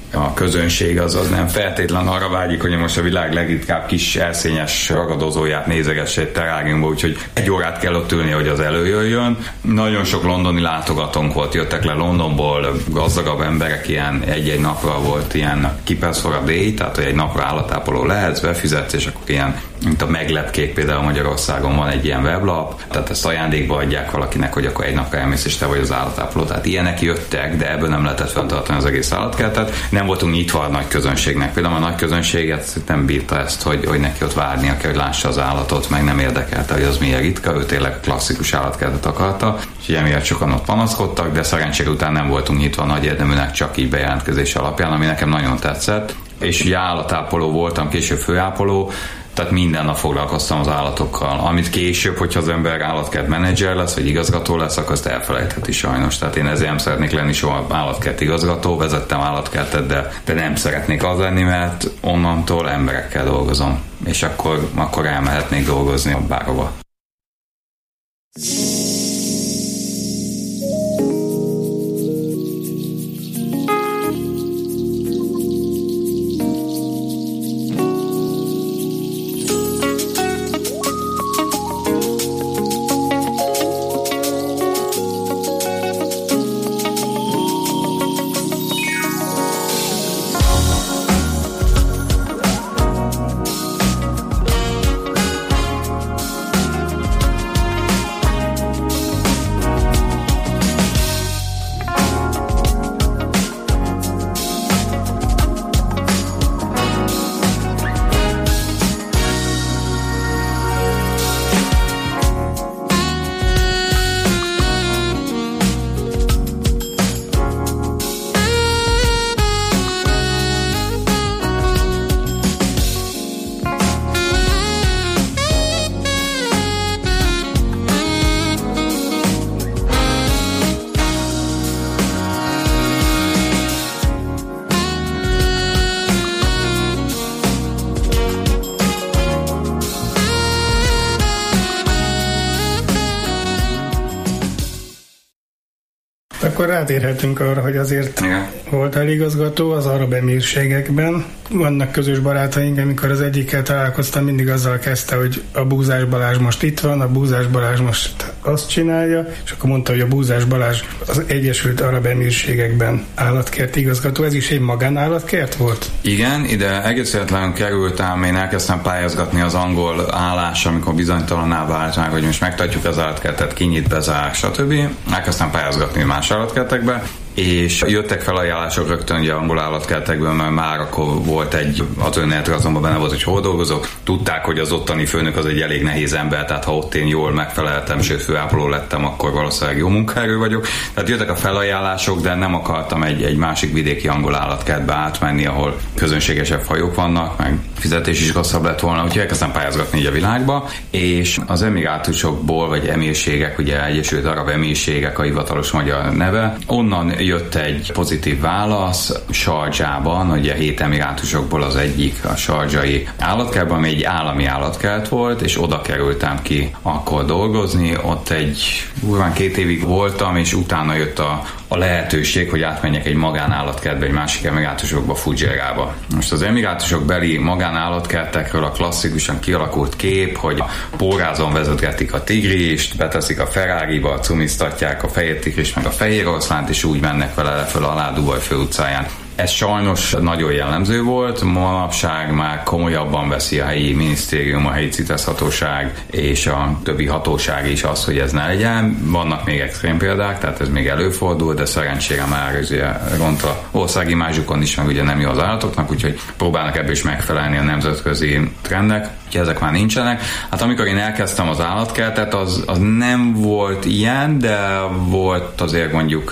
a közönség az nem feltétlen arra vágyik, hogy most a világ legritkább kis elszényes ragadozóját nézegesse egy teráriumba, úgyhogy 1 órát kell ott ülni, hogy az előjöjjön. Nagyon sok londoni látogatónk volt, jöttek le Londonból gazdagabb emberek, ilyen egy-egy napra volt ilyen keepers for a day, tehát hogy egy napra állatápoló lehetsz, befizetsz, és akkor ilyen, mint a meglepkék, például Magyarországon van egy ilyen weblap, tehát ezt ajándékba adják valakinek, hogy akkor egy napra elmész, és te vagy az állatápoló. Tehát ilyenek jöttek, de ebből nem lehetett fenntartani az egész állatkertet. Nem voltunk nyitva a nagy közönségnek. Például a nagy közönséget nem bírta ezt, hogy neki ott várnia kell, hogy lássa az állatot, meg nem érdekelte, hogy az milyen ritka, ő tényleg klasszikus állatkertet akarta, és emiatt sokan ott panaszkodtak, de szerencsére után nem voltunk nyitva a nagy érdeműnek, csak így bejelentkezés alapján, ami nekem nagyon tetszett. És ugye állatápoló voltam, később főápoló, tehát minden nap foglalkoztam az állatokkal. Amit később, hogyha az ember állatkert menedzser lesz, vagy igazgató lesz, akkor azt elfelejtheti sajnos. Tehát én ezért nem szeretnék lenni soha állatkert igazgató, vezettem állatkertet, de nem szeretnék az lenni, mert onnantól emberekkel dolgozom. És akkor elmehetnék dolgozni bárhova. Akkor rátérhetünk arra, hogy azért voltál igazgató az arab emírségekben. Vannak közös barátaink, amikor az egyikkel találkoztam, mindig azzal kezdte, hogy a Búzás Balázs most itt van, a Búzás Balázs most azt csinálja, és akkor mondta, hogy a Búzás Balázs az Egyesült Arab Emírségekben állatkert igazgató. Ez is egy magánállatkert volt? Igen, ide egész életlenül kerültem, én elkezdtem pályázgatni az angol állás, amikor bizonytalanná vált meg, hogy most megtartjuk az állatkertet, kinyit, bezár, stb. Elkezdtem pályázgatni más állatkertekbe, és jöttek felajánlások rögtön ugye angol állatkertekből, mert már akkor volt az önéletrajzomban benne volt, hogy hol dolgozok. Tudták, hogy az ottani főnök az egy elég nehéz ember, tehát ha ott én jól megfeleltem, sőt főápoló lettem, akkor valószínűleg jó munkaerő vagyok. Tehát jöttek a felajánlások, de nem akartam egy másik vidéki angol állatkertbe átmenni, ahol közönségesebb fajok vannak, meg fizetés is rosszabb lett volna, úgyhogy elkezdtem pályázgatni így a világba, és az emirátusokból, vagy emírségek, ugye Egyesült Arab Emírségek a hivatalos magyar neve, onnan jött egy pozitív válasz Sardzsában, ugye 7 emirátusokból az egyik a sardzsai állatkertben, ami egy állami állatkert volt, és oda kerültem ki akkor dolgozni, ott durván 2 évig voltam, és utána jött a lehetőség, hogy átmenjek egy magánállatkertbe, egy másik emirátusokba, Fudzsérába. Most az emirátusok beli magánállatkertekről a klasszikusan kialakult kép, hogy pórázon vezetgetik a tigrist, beteszik a Ferrariba, cumiztatják a fehér tigrist meg a fehér oroszlánt, és úgy mennek vele leföl alá Dubaj főutcáján. Ez sajnos nagyon jellemző volt, manapság már komolyabban veszi a helyi minisztérium, a helyi CITES hatóság és a többi hatóság is az, hogy ez ne legyen. Vannak még extrém példák, tehát ez még előfordul, de szerencsére már ront a országi imázsukon is, meg ugye nem jó az állatoknak, úgyhogy próbálnak ebből is megfelelni a nemzetközi trendnek, úgyhogy ezek már nincsenek. Hát amikor én elkezdtem az állatkertet, az nem volt ilyen, de volt azért mondjuk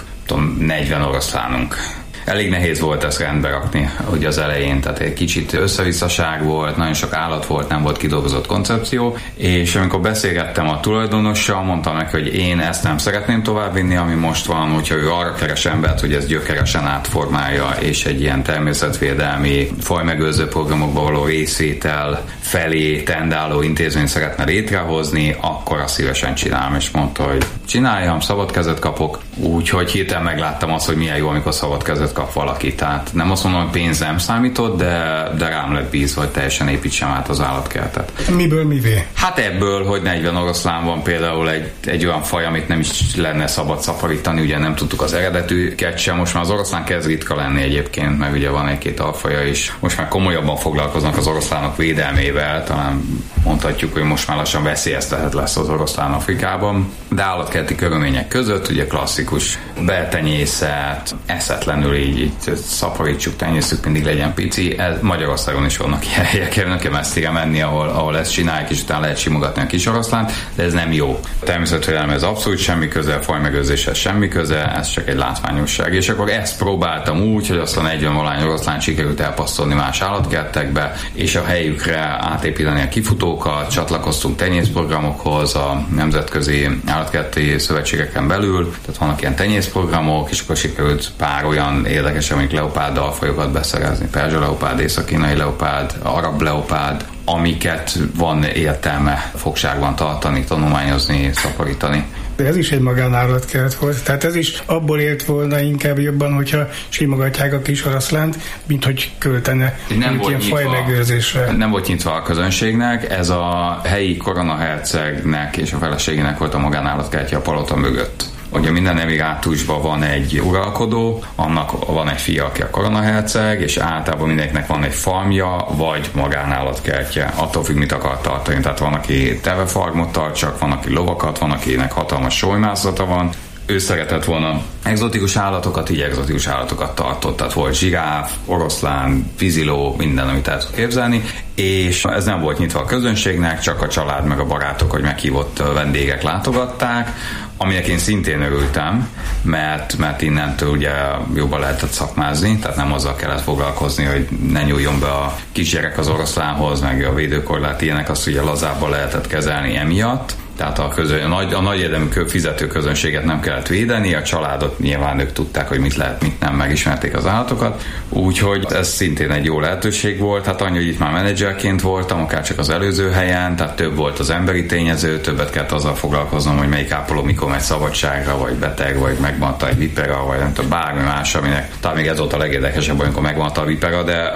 40 oroszlánunk. Elég nehéz volt ezt rendbe rakni ugye az elején, tehát egy kicsit összevisszaság volt, nagyon sok állat volt, nem volt kidolgozott koncepció, és amikor beszélgettem a tulajdonossal, mondtam neki, hogy én ezt nem szeretném továbbvinni, ami most van, hogyha ő arra keres embert, hogy ez gyökeresen átformálja, és egy ilyen természetvédelmi fajmegőrző programokba való részvétel felé tendáló intézményt szeretne létrehozni, akkor azt szívesen csinálom, és mondta, hogy csináljam, szabad kezet kapok, Úgyhogy hirtelen megláttam azt, hogy milyen jó, amikor szabad kezet kap valaki. Tehát nem azt mondom, hogy pénz nem számított, de rám lett bízva, hogy teljesen építsem át az állatkertet. Miből mivé? Hát ebből, hogy 40 oroszlán van például egy olyan faj, amit nem is lenne szabad szaporítani, ugye nem tudtuk az eredetüket sem. Most már az oroszlán kezd ritka lenni egyébként, meg ugye van egy-két alfaja is. Most már komolyabban foglalkoznak az oroszlánok védelmével, talán mondhatjuk, hogy most már lassan veszélyeztetett lesz az oroszlán Afrikában. De állatkerti körülmények között ugye klasszikus beltenyészet, eszetlenül így szaporítsuk, tenyésztük, mindig legyen pici. Magyarországon is vannak ilyen helyek, nem kell messzire menni, ahol ezt csinálják, és utána lehet simogatni a kis oroszlánt, de ez nem jó. Természetvédelem ez abszolút semmi köze, fajmegőrzéshez semmi köze, ez csak egy látványosság. És akkor ezt próbáltam úgy, hogy aztán 40-valány oroszlán sikerült elpasszolni más állatkertekbe, és a helyükre átépíteni a kifutókat, csatlakoztunk tenyészprogramokhoz a nemzetközi állatkerti szövetségeken belül, tehát vannak ilyen tenyészprogramok, és akkor sikerült pár olyan érdekes, amik leopárd alfajokat beszerezni, perzsa leopárd, észak-kínai leopárd, arab leopárd, amiket van értelme fogságban tartani, tanulmányozni, szaporítani. De ez is egy magánállatkert volt, tehát ez is abból élt volna inkább jobban, hogyha simogatják a kis oroszlánt, mint hogy költene ilyen fajmegőrzésre. Nem volt nyitva a közönségnek, ez a helyi koronahercegnek és a feleségének volt a magánállatkertje a palota mögött. Ugye minden emirátusban van egy uralkodó, annak van egy fia, aki a koronaherceg, és általában mindenkinek van egy farmja, vagy magánállatkertje. Attól függ, mit akar tartani. Tehát van, aki tevefarmot tart, csak van, aki lovakat, van, akinek hatalmas solymászata van. Ő szeretett volna egzotikus állatokat, így egzotikus állatokat tartott, tehát volt zsiráf, oroszlán, víziló, minden, amit el tud képzelni, és ez nem volt nyitva a közönségnek, csak a család meg a barátok, hogy meghívott vendégek látogatták, aminek én szintén örültem, mert innentől ugye jobban lehetett szakmázni, tehát nem azzal kellett foglalkozni, hogy ne nyúljon be a kisgyerek az oroszlánhoz, meg a védőkorlát ilyenek, azt ugye lazábban lehetett kezelni emiatt. Tehát a nagy érdemű fizető közönséget nem kellett védeni, a családot nyilván ők tudták, hogy mit lehet, mit nem, megismerték az állatokat, úgyhogy ez szintén egy jó lehetőség volt. Hát annyi, hogy itt már menedzserként voltam, akár csak az előző helyen, tehát több volt az emberi tényező, többet kellett azzal foglalkoznom, hogy melyik ápoló mikor megy szabadságra, vagy beteg, vagy megmaradt egy vipera, vagy nem tudom, bármi más, aminek talán még ez volt a legérdekesebb, amikor megmaradt a vipera, de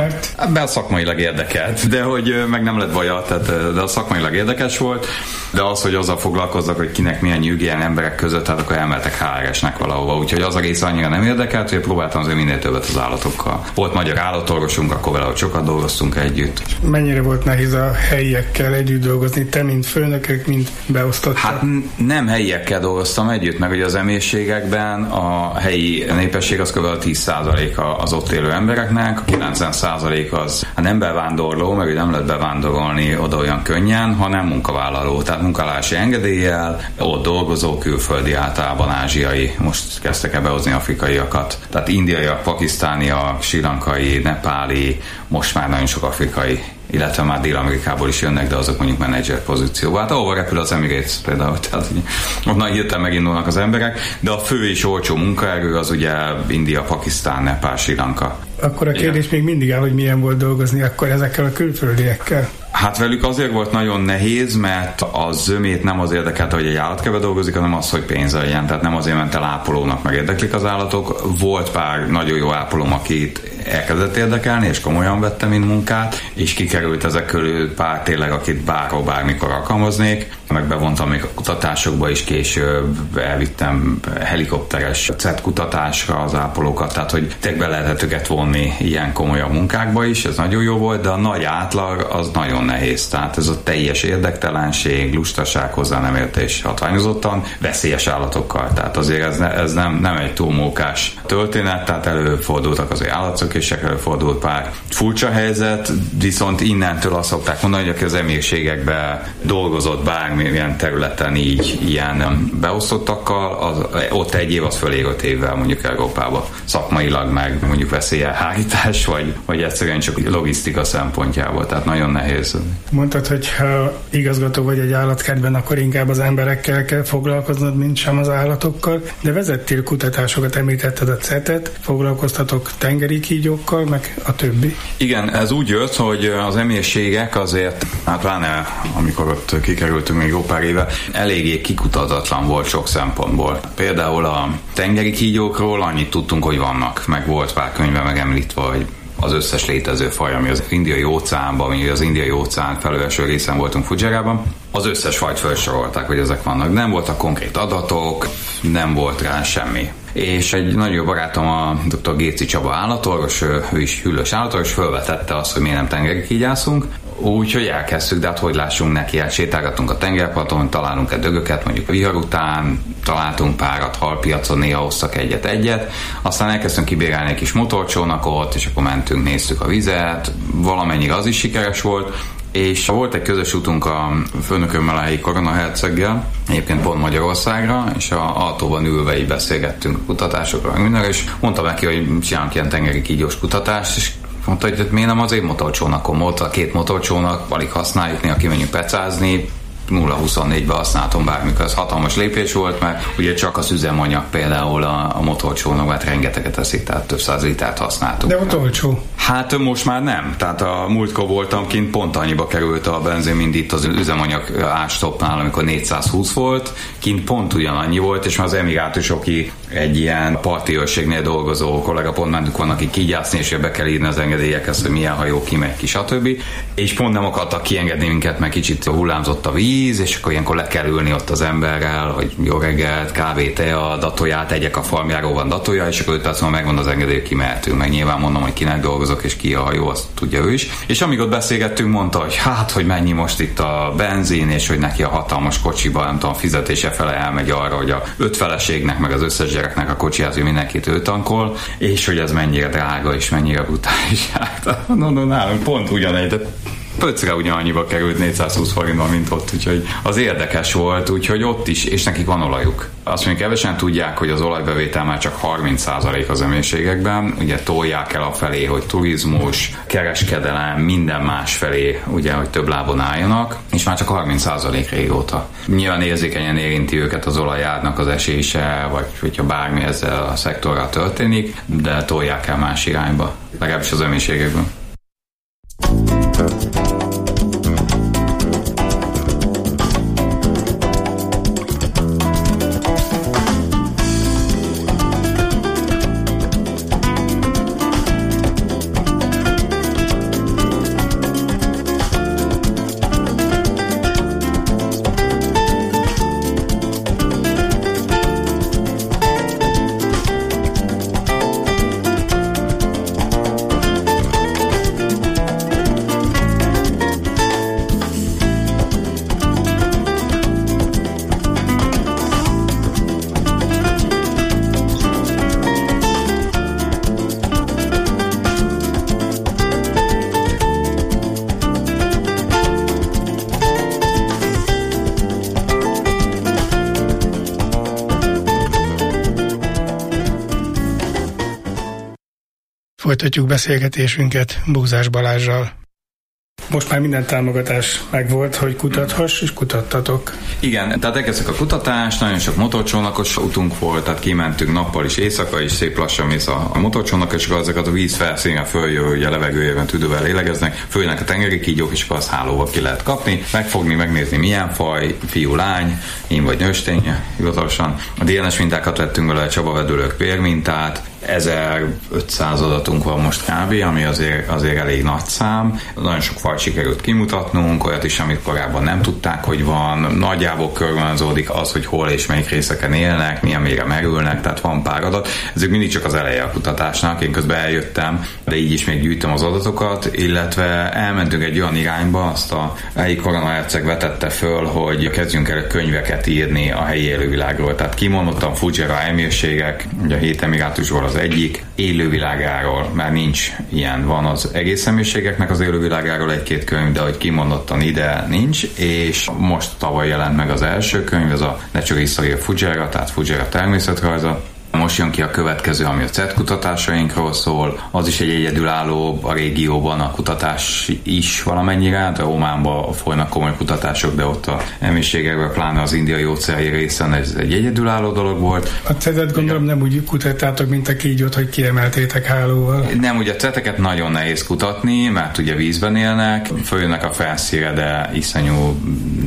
a szakmailag érdekelt, de hogy meg nem lett baja, tehát, de a szakmailag érdekes volt, de az, hogy azzal foglalkoznak, hogy kinek milyen nyűgélyen emberek között, hát akkor elmeltek HR-esnek valahova. Úgyhogy az a rész annyira nem érdekelt, hogy próbáltam azért minél többet az állatokkal. Volt magyar állatorvosunk, akkor vele sokat dolgoztunk együtt. Mennyire volt nehéz a helyiekkel együtt dolgozni? Te, mint főnökök, mint beosztottak? Hát nem helyiekkel dolgoztam együtt, meg ugye az emírségekben a helyi népesség az kb. 10% az ott élő embereknek, a 90% az nem bevándorló, meg nem lehet bevándorolni oda olyan könnyen, hanem munkavállaló, tehát munkavállalási engedéllyel, ott dolgozó külföldi, általában ázsiai, most kezdtek el behozni afrikaiakat, tehát indiaiak, pakisztániak, sri lankai, nepáli, most már nagyon sok afrikai, illetve már Dél-Amerikából is jönnek, de azok mondjuk menedzser pozícióban. Hát ahova repül az Emirates például, tehát ott nagy hirtelen megindulnak az emberek, de a fő és olcsó munkaerő az ugye India, Pakisztán, Nepál, Sri Lanka. Akkor a kérdés még mindig áll, hogy milyen volt dolgozni akkor ezekkel a külföldiekkel. Hát velük azért volt nagyon nehéz, mert az zömét nem az érdekelte, hogy egy állatkertbe dolgozik, hanem az, hogy pénze legyen. Tehát nem azért ment el ápolónak, meg érdeklik az állatok. Volt pár nagyon jó ápolóm, akit elkezdett érdekelni, és komolyan vette, mint munkát, és kikerült ezek körül pár tényleg, akit bárhol, bármikor alkalmaznék. Meg bevontam még a kutatásokba is később, elvittem helikopteres CET kutatásra az ápolókat, tehát hogy tényleg be lehetett őket vonni ilyen komolyabb munkákba is, ez nagyon jó volt, de a nagy átlag az nagyon nehéz. Tehát ez a teljes érdektelenség, lustaság, hozzá nem értés hatványozottan, veszélyes állatokkal. Tehát azért ez nem egy túl mókás történet, tehát előfordultak azért állatszökések, előfordult pár furcsa helyzet, viszont innentől azt szokták mondani, hogy aki az emírségekben dolgozott bármilyen területen így ilyen beosztottakkal, ott egy év az fölé 5 évvel mondjuk Európába. Szakmailag meg mondjuk veszélyelhárítás, vagy egyszerűen csak logisztika szempontjából, tehát nagyon nehéz. Mondtad, hogy ha igazgató vagy egy állatkertben, akkor inkább az emberekkel kell foglalkoznod, mint sem az állatokkal, de vezettél kutatásokat, említetted a CET-et, foglalkoztatok tengeri kígyókkal, meg a többi. Igen, ez úgy jött, hogy az emírségek azért, hát pláne amikor ott kikerültünk még jó pár éve, eléggé kikutatatlan volt sok szempontból. Például a tengeri kígyókról annyit tudtunk, hogy vannak, meg volt pár könyvben megemlítve, hogy az összes létező faj, ami az Indiai óceánban, ami az Indiai óceán felüleső részen voltunk Fudzsérában, az összes fajt felsorolták, hogy ezek vannak. Nem voltak konkrét adatok, nem volt rá semmi. És egy nagyon jó barátom, a dr. Géci Csaba állatorvos, ő is hüllős állatorvos, felvetette azt, hogy miért nem tengeri kígyászunk. Úgyhogy elkezdtük, de hát hogy lássunk neki, sétálgattunk a tengerparton, találunk-e dögöket, mondjuk a vihar után, találtunk párat halpiacon, néha hoztak egyet-egyet, aztán elkezdtünk kibérelni egy kis motorcsónakot, és akkor mentünk, néztük a vizet, valamennyire az is sikeres volt, és volt egy közös utunk a főnökömmel, a helyi koronaherceggel, egyébként pont Magyarországra, és a autóban ülve így beszélgettünk a kutatásokról, meg mindenre, és mondtam neki, hogy csinálunk ilyen tengeri kígyós kutatást, és mondta, hogy miért nem az én motorcsónakom volt, a 2 motorcsónak, alig használjuk, néha kimenjünk pecázni, 0-24-ben használtam bármikor, ez hatalmas lépés volt, mert ugye csak az üzemanyag például a motorcsónak, hát rengeteget eszik, tehát több 100 litert használtunk. De ott olcsó. Hát most már nem, tehát a múltkor voltam kint, pont annyiba került a benzin, mint itt az üzemanyag ástopnál, amikor 420 volt, kint pont ugyanannyi volt, és már az emirátusok, egy ilyen parti őrségnél dolgozó kollega, pont mentünk van, aki kígyászni, és be kell írni az engedélyekhez, hogy milyen hajó kimegy ki, stb. És pont nem akartak kiengedni minket, mert kicsit hullámzott a víz, és akkor ilyenkor le kell ülni ott az emberrel, hogy jó reggelt, kávé, tea, datóját, egyek a farmjáról van datója, és akkor 5 perc múlva megvan az engedély, kimehetünk. Meg nyilván mondom, hogy kinek dolgozok, és ki a hajó, azt tudja ő is. És amíg ott beszélgettünk, mondta, hogy hát, hogy mennyi most itt a benzin, és hogy neki a hatalmas kocsiba, nem tudom, fizetése fele elmegy arra, hogy a 5 feleségnek, meg az összes gyereknek a kocsihoz, hogy mindenkit ő tankol, és hogy ez mennyire drága, és mennyire brutális. Hát, nálunk pont ugyanegy, de pöcre ugyanannyiba került 420 forintban, mint ott, úgyhogy az érdekes volt, úgyhogy ott is, és nekik van olajuk. Azt mondjuk, kevesen tudják, hogy az olajbevétel már csak 30% az emélyiségekben, ugye tolják el afelé, hogy turizmus, kereskedelem, minden más felé, ugye, hogy több lábon álljanak, és már csak 30% régóta. Nyilván érzékenyen érinti őket az olajárnak az esése, vagy hogyha bármi ezzel a szektorral történik, de tolják el más irányba, legalábbis az emélyiségekben. Folytatjuk beszélgetésünket Búzás Balázssal. Most már minden támogatás megvolt, hogy kutathass, és kutattatok. Igen, tehát elkezdtük a kutatást, nagyon sok motorcsónakos utunk volt, tehát kimentünk nappal is, éjszaka is, szép lassan mész a motorcsónak, és akkor azokat a víz felszínre följön, hogy a levegőjében tüdővel lélegeznek, följönnek a tengeri kígyók, és akkor azt hálóval ki lehet kapni, megfogni, megnézni milyen faj, fiú, lány, én vagy nőstény, hivatalosan. A DNS mintákat vettünk vele, csabavedülők vérmintát, 1500 adatunk van most kb., ami azért elég nagy szám. Nagyon sok fajt sikerült kimutatnunk, olyat is, amit korábban nem tudták, hogy van. Nagyjából körvonalazódik az, hogy hol és melyik részeken élnek, milyen mélyre merülnek, tehát van pár adat. Ezek mindig csak az eleje a kutatásnak, én közben eljöttem, de így is még gyűjtöm az adatokat, illetve elmentünk egy olyan irányba, azt a helyi koronaherceg vetette föl, hogy kezdjünk el könyveket írni a helyi élővilágról. Tehát kimondottan Fudzséra emírségek, ugye a 7 emirátusból az egyik, élővilágáról, mert nincs ilyen, van az egész emírségeknek az élővilágáról 1-2 könyv, de hogy kimondottan ide nincs, és most tavaly jelent meg az első könyv, ez a Natural History of Fudzséra, tehát Fudzséra természetrajza, Most jön ki a következő, ami a CET kutatásainkról szól. Az is egy egyedülálló a régióban, a kutatás is valamennyire, de Ománban folynak komoly kutatások, de ott a emlőségekben, pláne az indiai óceáni részen ez egy egyedülálló dolog volt. A CET-et gondolom nem úgy kutattátok, mint a kígyót, hogy kiemeltétek hálóval. Nem, ugye a CET-eket nagyon nehéz kutatni, mert ugye vízben élnek, följönnek a felszínre, de iszonyú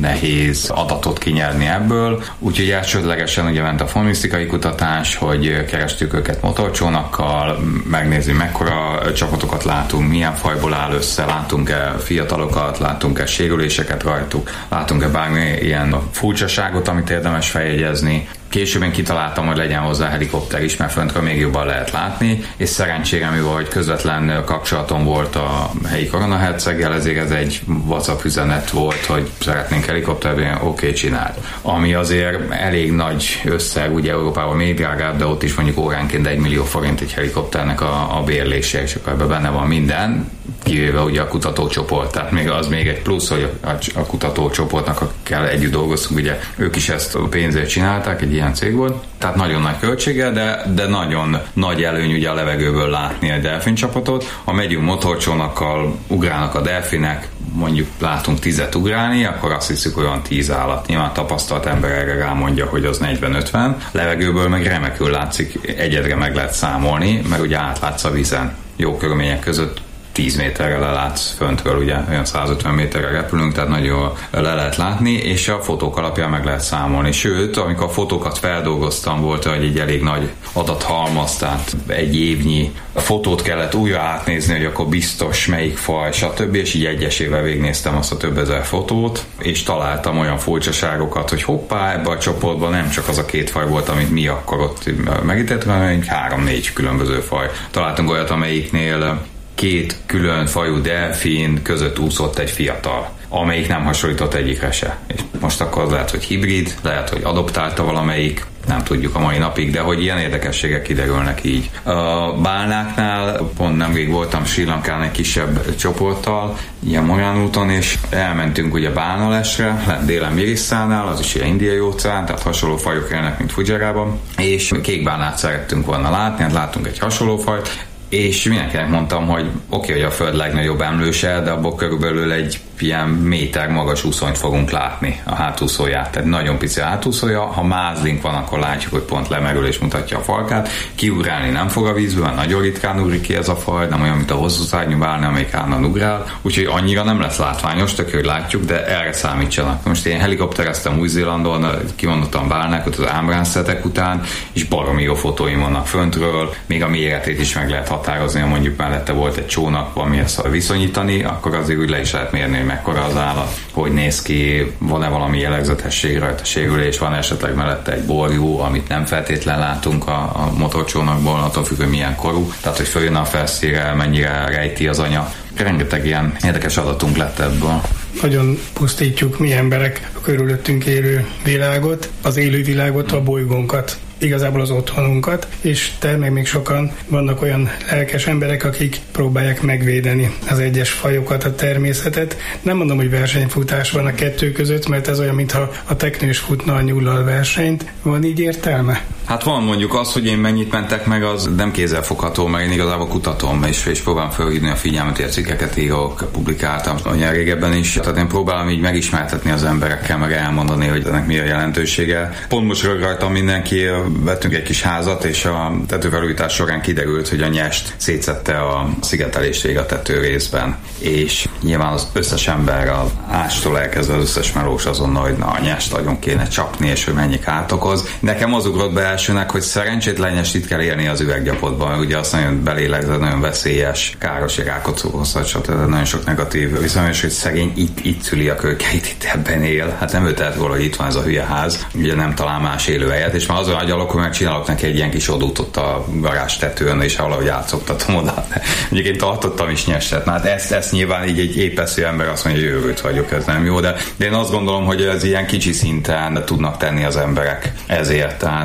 nehéz adatot kinyerni ebből. Úgyhogy elsődlegesen ugye ment a fonomisztikai kutatás, hogy kerestük őket motorcsónakkal, megnézni mekkora csapatokat látunk, milyen fajból áll össze, látunk-e fiatalokat, látunk-e sérüléseket rajtuk, látunk-e bármi ilyen furcsaságot, amit érdemes feljegyezni. Később én kitaláltam, hogy legyen hozzá helikopter is, mert föntről még jobban lehet látni, és szerencsére, mivel hogy közvetlen kapcsolatom volt a helyi koronaherceggel, ezért ez egy WhatsApp üzenet volt, hogy szeretnénk helikopterben, oké, csináld. Ami azért elég nagy összeg, ugye Európában még drágább, de ott is mondjuk óránként 1 millió forint egy helikopternek a bérlése, és akkor ebben benne van minden, kivéve ugye a kutatócsoport, tehát még az még egy plusz, hogy a kutatócsoportnak kell együtt dolgoztunk, ugye ők is ezt a pénzért csinálták, egy ilyen cég volt, tehát nagyon nagy költsége, de nagyon nagy előny ugye a levegőből látni egy delfincsapatot. Ha megyünk motorcsónakkal, ugrálnak a delfinek, mondjuk látunk 10-et ugrálni, akkor azt hiszük olyan 10 állat. Nyilván tapasztalt ember erre rámondja, hogy az 40-50. Levegőből meg remekül látszik, egyedre meg lehet számolni, mert ugye átlátsz a vízen. Jó körülmények között 10 méterre lelátsz föntről, ugye olyan 150 méterre repülünk, tehát nagyon le lehet látni, és a fotók alapján meg lehet számolni. Sőt, amikor a fotókat feldolgoztam, volt egy elég nagy adathalmaz, tehát egy évnyi fotót kellett újra átnézni, hogy akkor biztos melyik faj, stb. És így egyesével végignéztem azt a több ezer fotót, és találtam olyan furcsaságokat, hogy hoppá, ebben a csoportban nem csak az a 2 faj volt, amit mi akkor ott megítettünk, hanem 3-4 különböző faj. Találtunk olyat, amelyiknél 2 külön fajú delfin között úszott egy fiatal, amelyik nem hasonlított egyikre se. És most akkor az lehet, hogy hibrid, lehet, hogy adoptálta valamelyik, nem tudjuk a mai napig, de hogy ilyen érdekességek kiderülnek így. A bálnáknál pont nemrég voltam Sri Lankán egy kisebb csoporttal, ilyen magánúton, és elmentünk ugye Bálnalesre, délen Mirisszánál, az is ilyen indiai óceán, tehát hasonló fajok élnek, mint Fudzserában, és kékbálnát szerettünk volna látni, hát láttunk egy hasonló fajt, és mindenkinek mondtam, hogy oké, hogy a Föld legnagyobb emlőse, de abból körülbelül egy ilyen méter magas úszonyt fogunk látni a hátúszóját. Tehát nagyon pici hátúszója, ha mázlink van, akkor látjuk, hogy pont lemerül és mutatja a farkát. Kiugrálni nem fog a vízből, mert nagyon ritkán ugrik ki ez a faj, nem olyan, mint a hosszú szárnyú bálna, amelyik állandóan ugrál. Úgyhogy annyira nem lesz látványos, tök, hogy látjuk, de erre számítsanak. Most én helikoptereztem Új-Zélandon, kimondottam bálnákat az ámbránszszetek után, és baromi jó fotóim vannak föntről, még a méretét is meg lehet határozni, ha mondjuk mellette volt egy csónak, amihez viszonyítani, akkor azért úgy le is lehet mérni, hogy mekkora az állat, hogy néz ki, van-e valami jellegzetesség rajta, sérülés, van esetleg mellette egy borjú, amit nem feltétlen látunk a motorcsónakból, attól függ, hogy milyen korú, tehát hogy följön a felszínre, mennyire rejti az anya. Rengeteg ilyen érdekes adatunk lett ebből. Nagyon pusztítjuk mi emberek a körülöttünk élő világot, az élő világot, a bolygónkat, igazából az otthonunkat, és te meg még sokan vannak olyan lelkes emberek, akik próbálják megvédeni az egyes fajokat, a természetet. Nem mondom, hogy versenyfutás van a kettő között, mert ez olyan, mintha a teknős futna a nyullal versenyt. Van így értelme? Hát van, mondjuk az, hogy én mennyit mentek meg, az nem kézzelfogható, mert én igazából kutatom, és próbálom felhívni a figyelmet, hogy a cikkeket írok, publikáltam olyan régebben is. Tehát én próbálom így megismertetni az emberekkel, meg elmondani, hogy ennek mi a jelentősége. Pont most rajtam mindenki, vettünk egy kis házat, és a tetőfelújítás során kiderült, hogy a nyest szétszette a szigetelést végig a tető részben. És nyilván az összes ember az ástól elkezdve az összes melós azonnal, hogy na, a nyest nagyon kéne csapni, és hogy mennyi kárt okoz. Nekem az ugrott be elsőnek, hogy szerencsétlen nyest itt kell élni az üveggyapotban, mert ugye azt nagyon belélegzett, nagyon veszélyes, káros, rákot okozhat, stb. Nagyon sok negatív viszonyos, hogy szegény itt szüli a kölykeit, itt ebben él. Hát nem ő tehet róla, hogy itt van ez a hülye ház, ugye nem talál más élőhelyet, és már azon agyalok, hogy megcsinálok neki egy ilyen kis odútot a garázs tetőn, és valahogy átszoktatom oda. Mondjuk én tartottam is nyestet. Hát ezt nyilván így egy épeszű ember azt mondja, hogy őrült vagyok, ez nem jó, de én azt gondolom, hogy ez ilyen kicsi szinten tudnak tenni az emberek ezért. Tehát nem az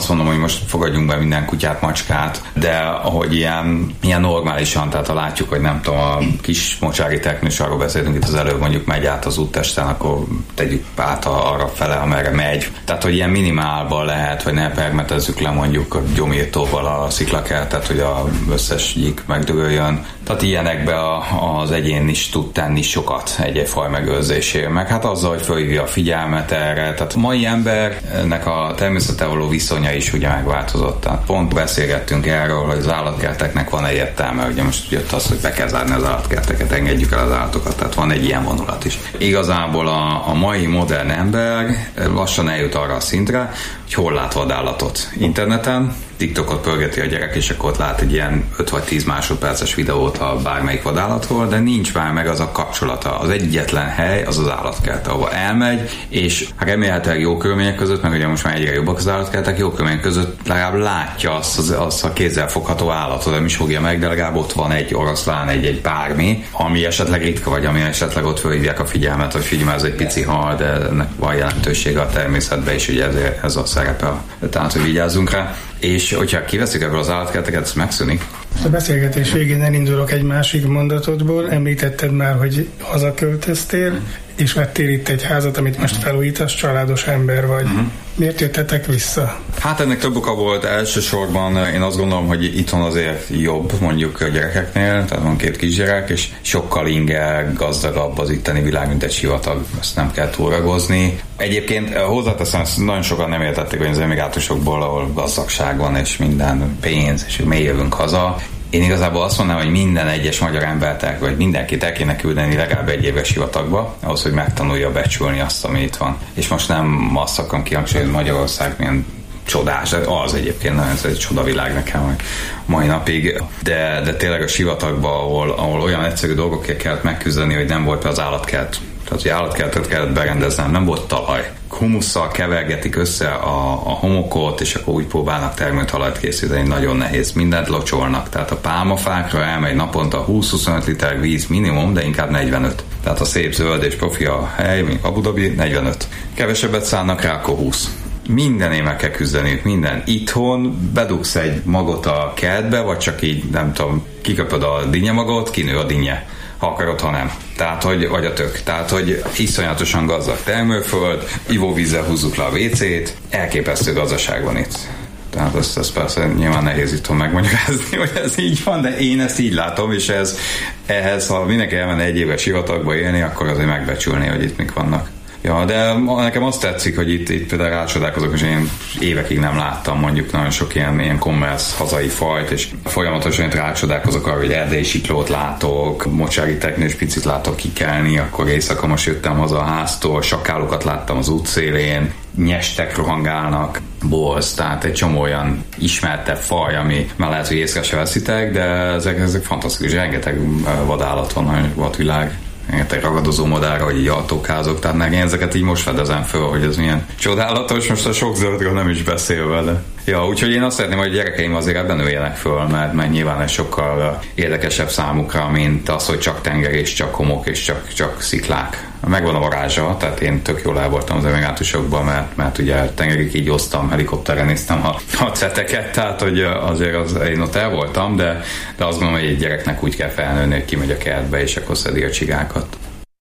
azt mondom, hogy most fogadjunk be minden kutyát, macskát, de ahogy ilyen normálisan, tehát ha látjuk, hogy nem tudom, a kis mocsári teknős, arról beszéltünk itt az előbb, mondjuk megy át az úttesten, akkor tegyük át arra fele, amerre megy. Tehát, hogy ilyen minimálban lehet, hogy ne permetezzük le mondjuk a gyomírtóval a sziklakertet, hogy az összes gyík megdőljön. Tehát ilyenekbe az egyén is tud tenni sokat egy faj megőrzésére, meg hát azzal, hogy fölhívja a figyelmet erre. Tehát a mai embernek a természettel való viszonya is ugye megváltozott. Tehát pont beszélgettünk erről, hogy az állatkerteknek van-e értelme. Ugye most jött az, hogy be kell zárni az állatkerteket, engedjük el az állatokat. Tehát van egy ilyen vonulat is. Igazából a mai modern ember lassan eljut arra a szintre, hogy hol lát vadállatot interneten, TikTokot pörgeti a gyerek, és akkor ott lát egy ilyen 5 vagy 10 másodperces videót a bármelyik vadállatról, de nincs már meg az a kapcsolata. Az egyetlen hely az az állatkert, ahova elmegy, és remélhetőleg jó körülmények között, meg ugye most már egyre jobbak az állatkertek, jó körülmények között legalább látja azt a kézzelfogható állatot, nem is fogja meg, de legalább ott van egy oroszlán, egy bármi, ami esetleg ritka, vagy ami esetleg ott fölhívják a figyelmet, hogy figyelj, ez egy pici hal, de ennek van jelentősége a természetben, és ugye ez a szerepe, tehát hogy vigyázzunk rá. És hogyha kiveszik ebből az állatkerteket, ez megszűnik. A beszélgetés végén elindulok egy másik mondatodból. Említetted már, hogy hazaköltöztél, és vettél itt egy házat, amit most felújítasz, családos ember vagy. Miért jöttetek vissza? Hát ennek több oka volt. Elsősorban én azt gondolom, hogy itthon azért jobb mondjuk a gyerekeknél, tehát van 2 kisgyerek, és sokkal inkább gazdagabb az itteni világ, mint egy sivatag, ezt nem kell túlragozni. Egyébként hozzáteszem, ezt nagyon sokan nem értették, hogy az emigrátusokból, ahol gazdagság van, és minden pénz, és még jövünk haza. Én igazából azt mondanám, hogy minden egyes magyar embertek, vagy mindenkit el kéne küldeni legalább 1 éves sivatagba, ahhoz, hogy megtanulja becsülni azt, ami itt van. És most nem azt akarom kihangsúlyozni, hogy Magyarország milyen csodás, az egyébként nagyon, ez egy csodavilág nekem mai napig, de tényleg a sivatagban, ahol olyan egyszerű dolgokért kellett megküzdeni, hogy nem volt az állatkert. Tehát, hogy állatkertet kellett berendeznem, nem volt talaj. Humusszal kevergetik össze a homokot, és akkor úgy próbálnak termőtalajt készíteni, nagyon nehéz. Mindent locsolnak. Tehát a pálmafákra elmegy naponta 20-25 liter víz minimum, de inkább 45. Tehát a szép zöld és profi a hely, mint Abu Dhabi, 45. Kevesebbet szánnak rá, akkor 20. Mindenért meg kell küzdeniük, minden. Itthon bedugsz egy magot a kertbe, vagy csak így, nem tudom, kiköpöd a dinnyemagot, kinő a dinnye. Ha akarod, ha nem. Tehát, vagy a tök. Tehát, hogy iszonyatosan gazdag termőföld, ivóvízzel húzzuk le a WC-t, elképesztő gazdaság van itt. Tehát ezt persze nyilván nehéz itthon megmagyarázni, hogy ez így van, de én ezt így látom, és ehhez, ha mindenki elmenne 1 éves sivatagba élni, akkor azért megbecsülni, hogy itt mik vannak. Ja, de nekem azt tetszik, hogy itt például rácsodálkozok, és én évekig nem láttam mondjuk nagyon sok ilyen commerce hazai fajt, és folyamatosan rácsodálkozok arra, hogy erdélyi siklót látok, mocsári teknős picit látok kikelni, akkor éjszaka most jöttem haza a háztól, sakálokat láttam az útszélén, nyestek rohangálnak, borz, tehát egy csomó olyan ismertebb faj, ami már lehet, hogy észre se veszitek, de ezek fantasztikus, rengeteg vadállat van a vadvilág. Egy ragadozó madárra, hogy így autókázok, tehát nekem ezeket így most fedezem föl, hogy ez milyen csodálatos, most a sok zöldről nem is beszélve, de... Ja, úgyhogy én azt szeretném, hogy a gyerekeim azért ebben nőjenek föl, mert nyilván ez sokkal érdekesebb számukra, mint az, hogy csak tenger és csak homok és csak sziklák. Megvan a varázsa, tehát én tök jól el voltam az emigrátusokban, mert ugye tengerig így osztam, helikopterren néztem a ceteket, tehát hogy azért én ott el voltam, de azt gondolom, hogy egy gyereknek úgy kell felnőni, hogy kimegy a kertbe, és akkor szedi a csigákat.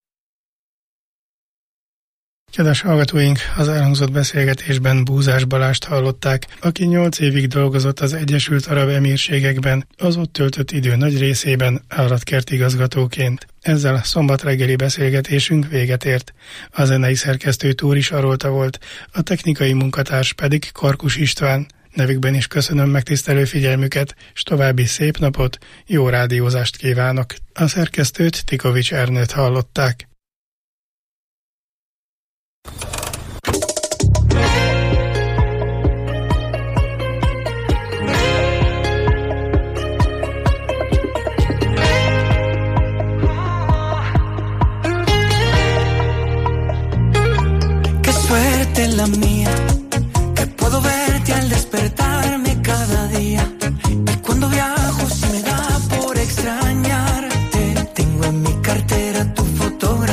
Kedves hallgatóink, az elhangzott beszélgetésben Búzás Balást hallották, aki 8 évig dolgozott az Egyesült Arab Emírségekben, az ott töltött idő nagy részében állatkertigazgatóként. Ezzel szombat reggeli beszélgetésünk véget ért. A zenei szerkesztő Túri Sarolta volt, a technikai munkatárs pedig Karkus István. Nevükben is köszönöm megtisztelő figyelmüket, és további szép napot, jó rádiózást kívánok. A szerkesztőt, Tikovics Ernőt hallották. Qué suerte la mía, que puedo verte al despertarme cada día. Y cuando viajo si me da por extrañarte, tengo en mi cartera tu fotografía.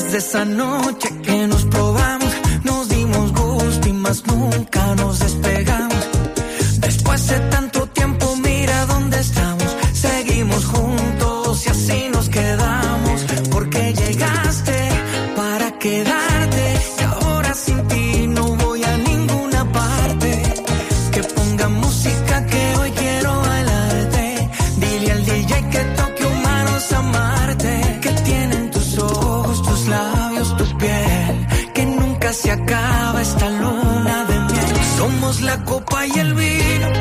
Desde esa noche que nos probamos, nos dimos gusto y más nunca nos despegamos. Después de tanto tiempo, mira dónde estamos. Seguimos juntos y así nos quedamos. Porque llegaste para quedarte y ahora sin ti no voy a ninguna parte. Que ponga música que hoy quiero bailarte. Dile al DJ que toque humanos amarte. Que tienen tus ojos, tus labios, tu piel. Que nunca se acaba esta luna de miel. Somos la copa y el vino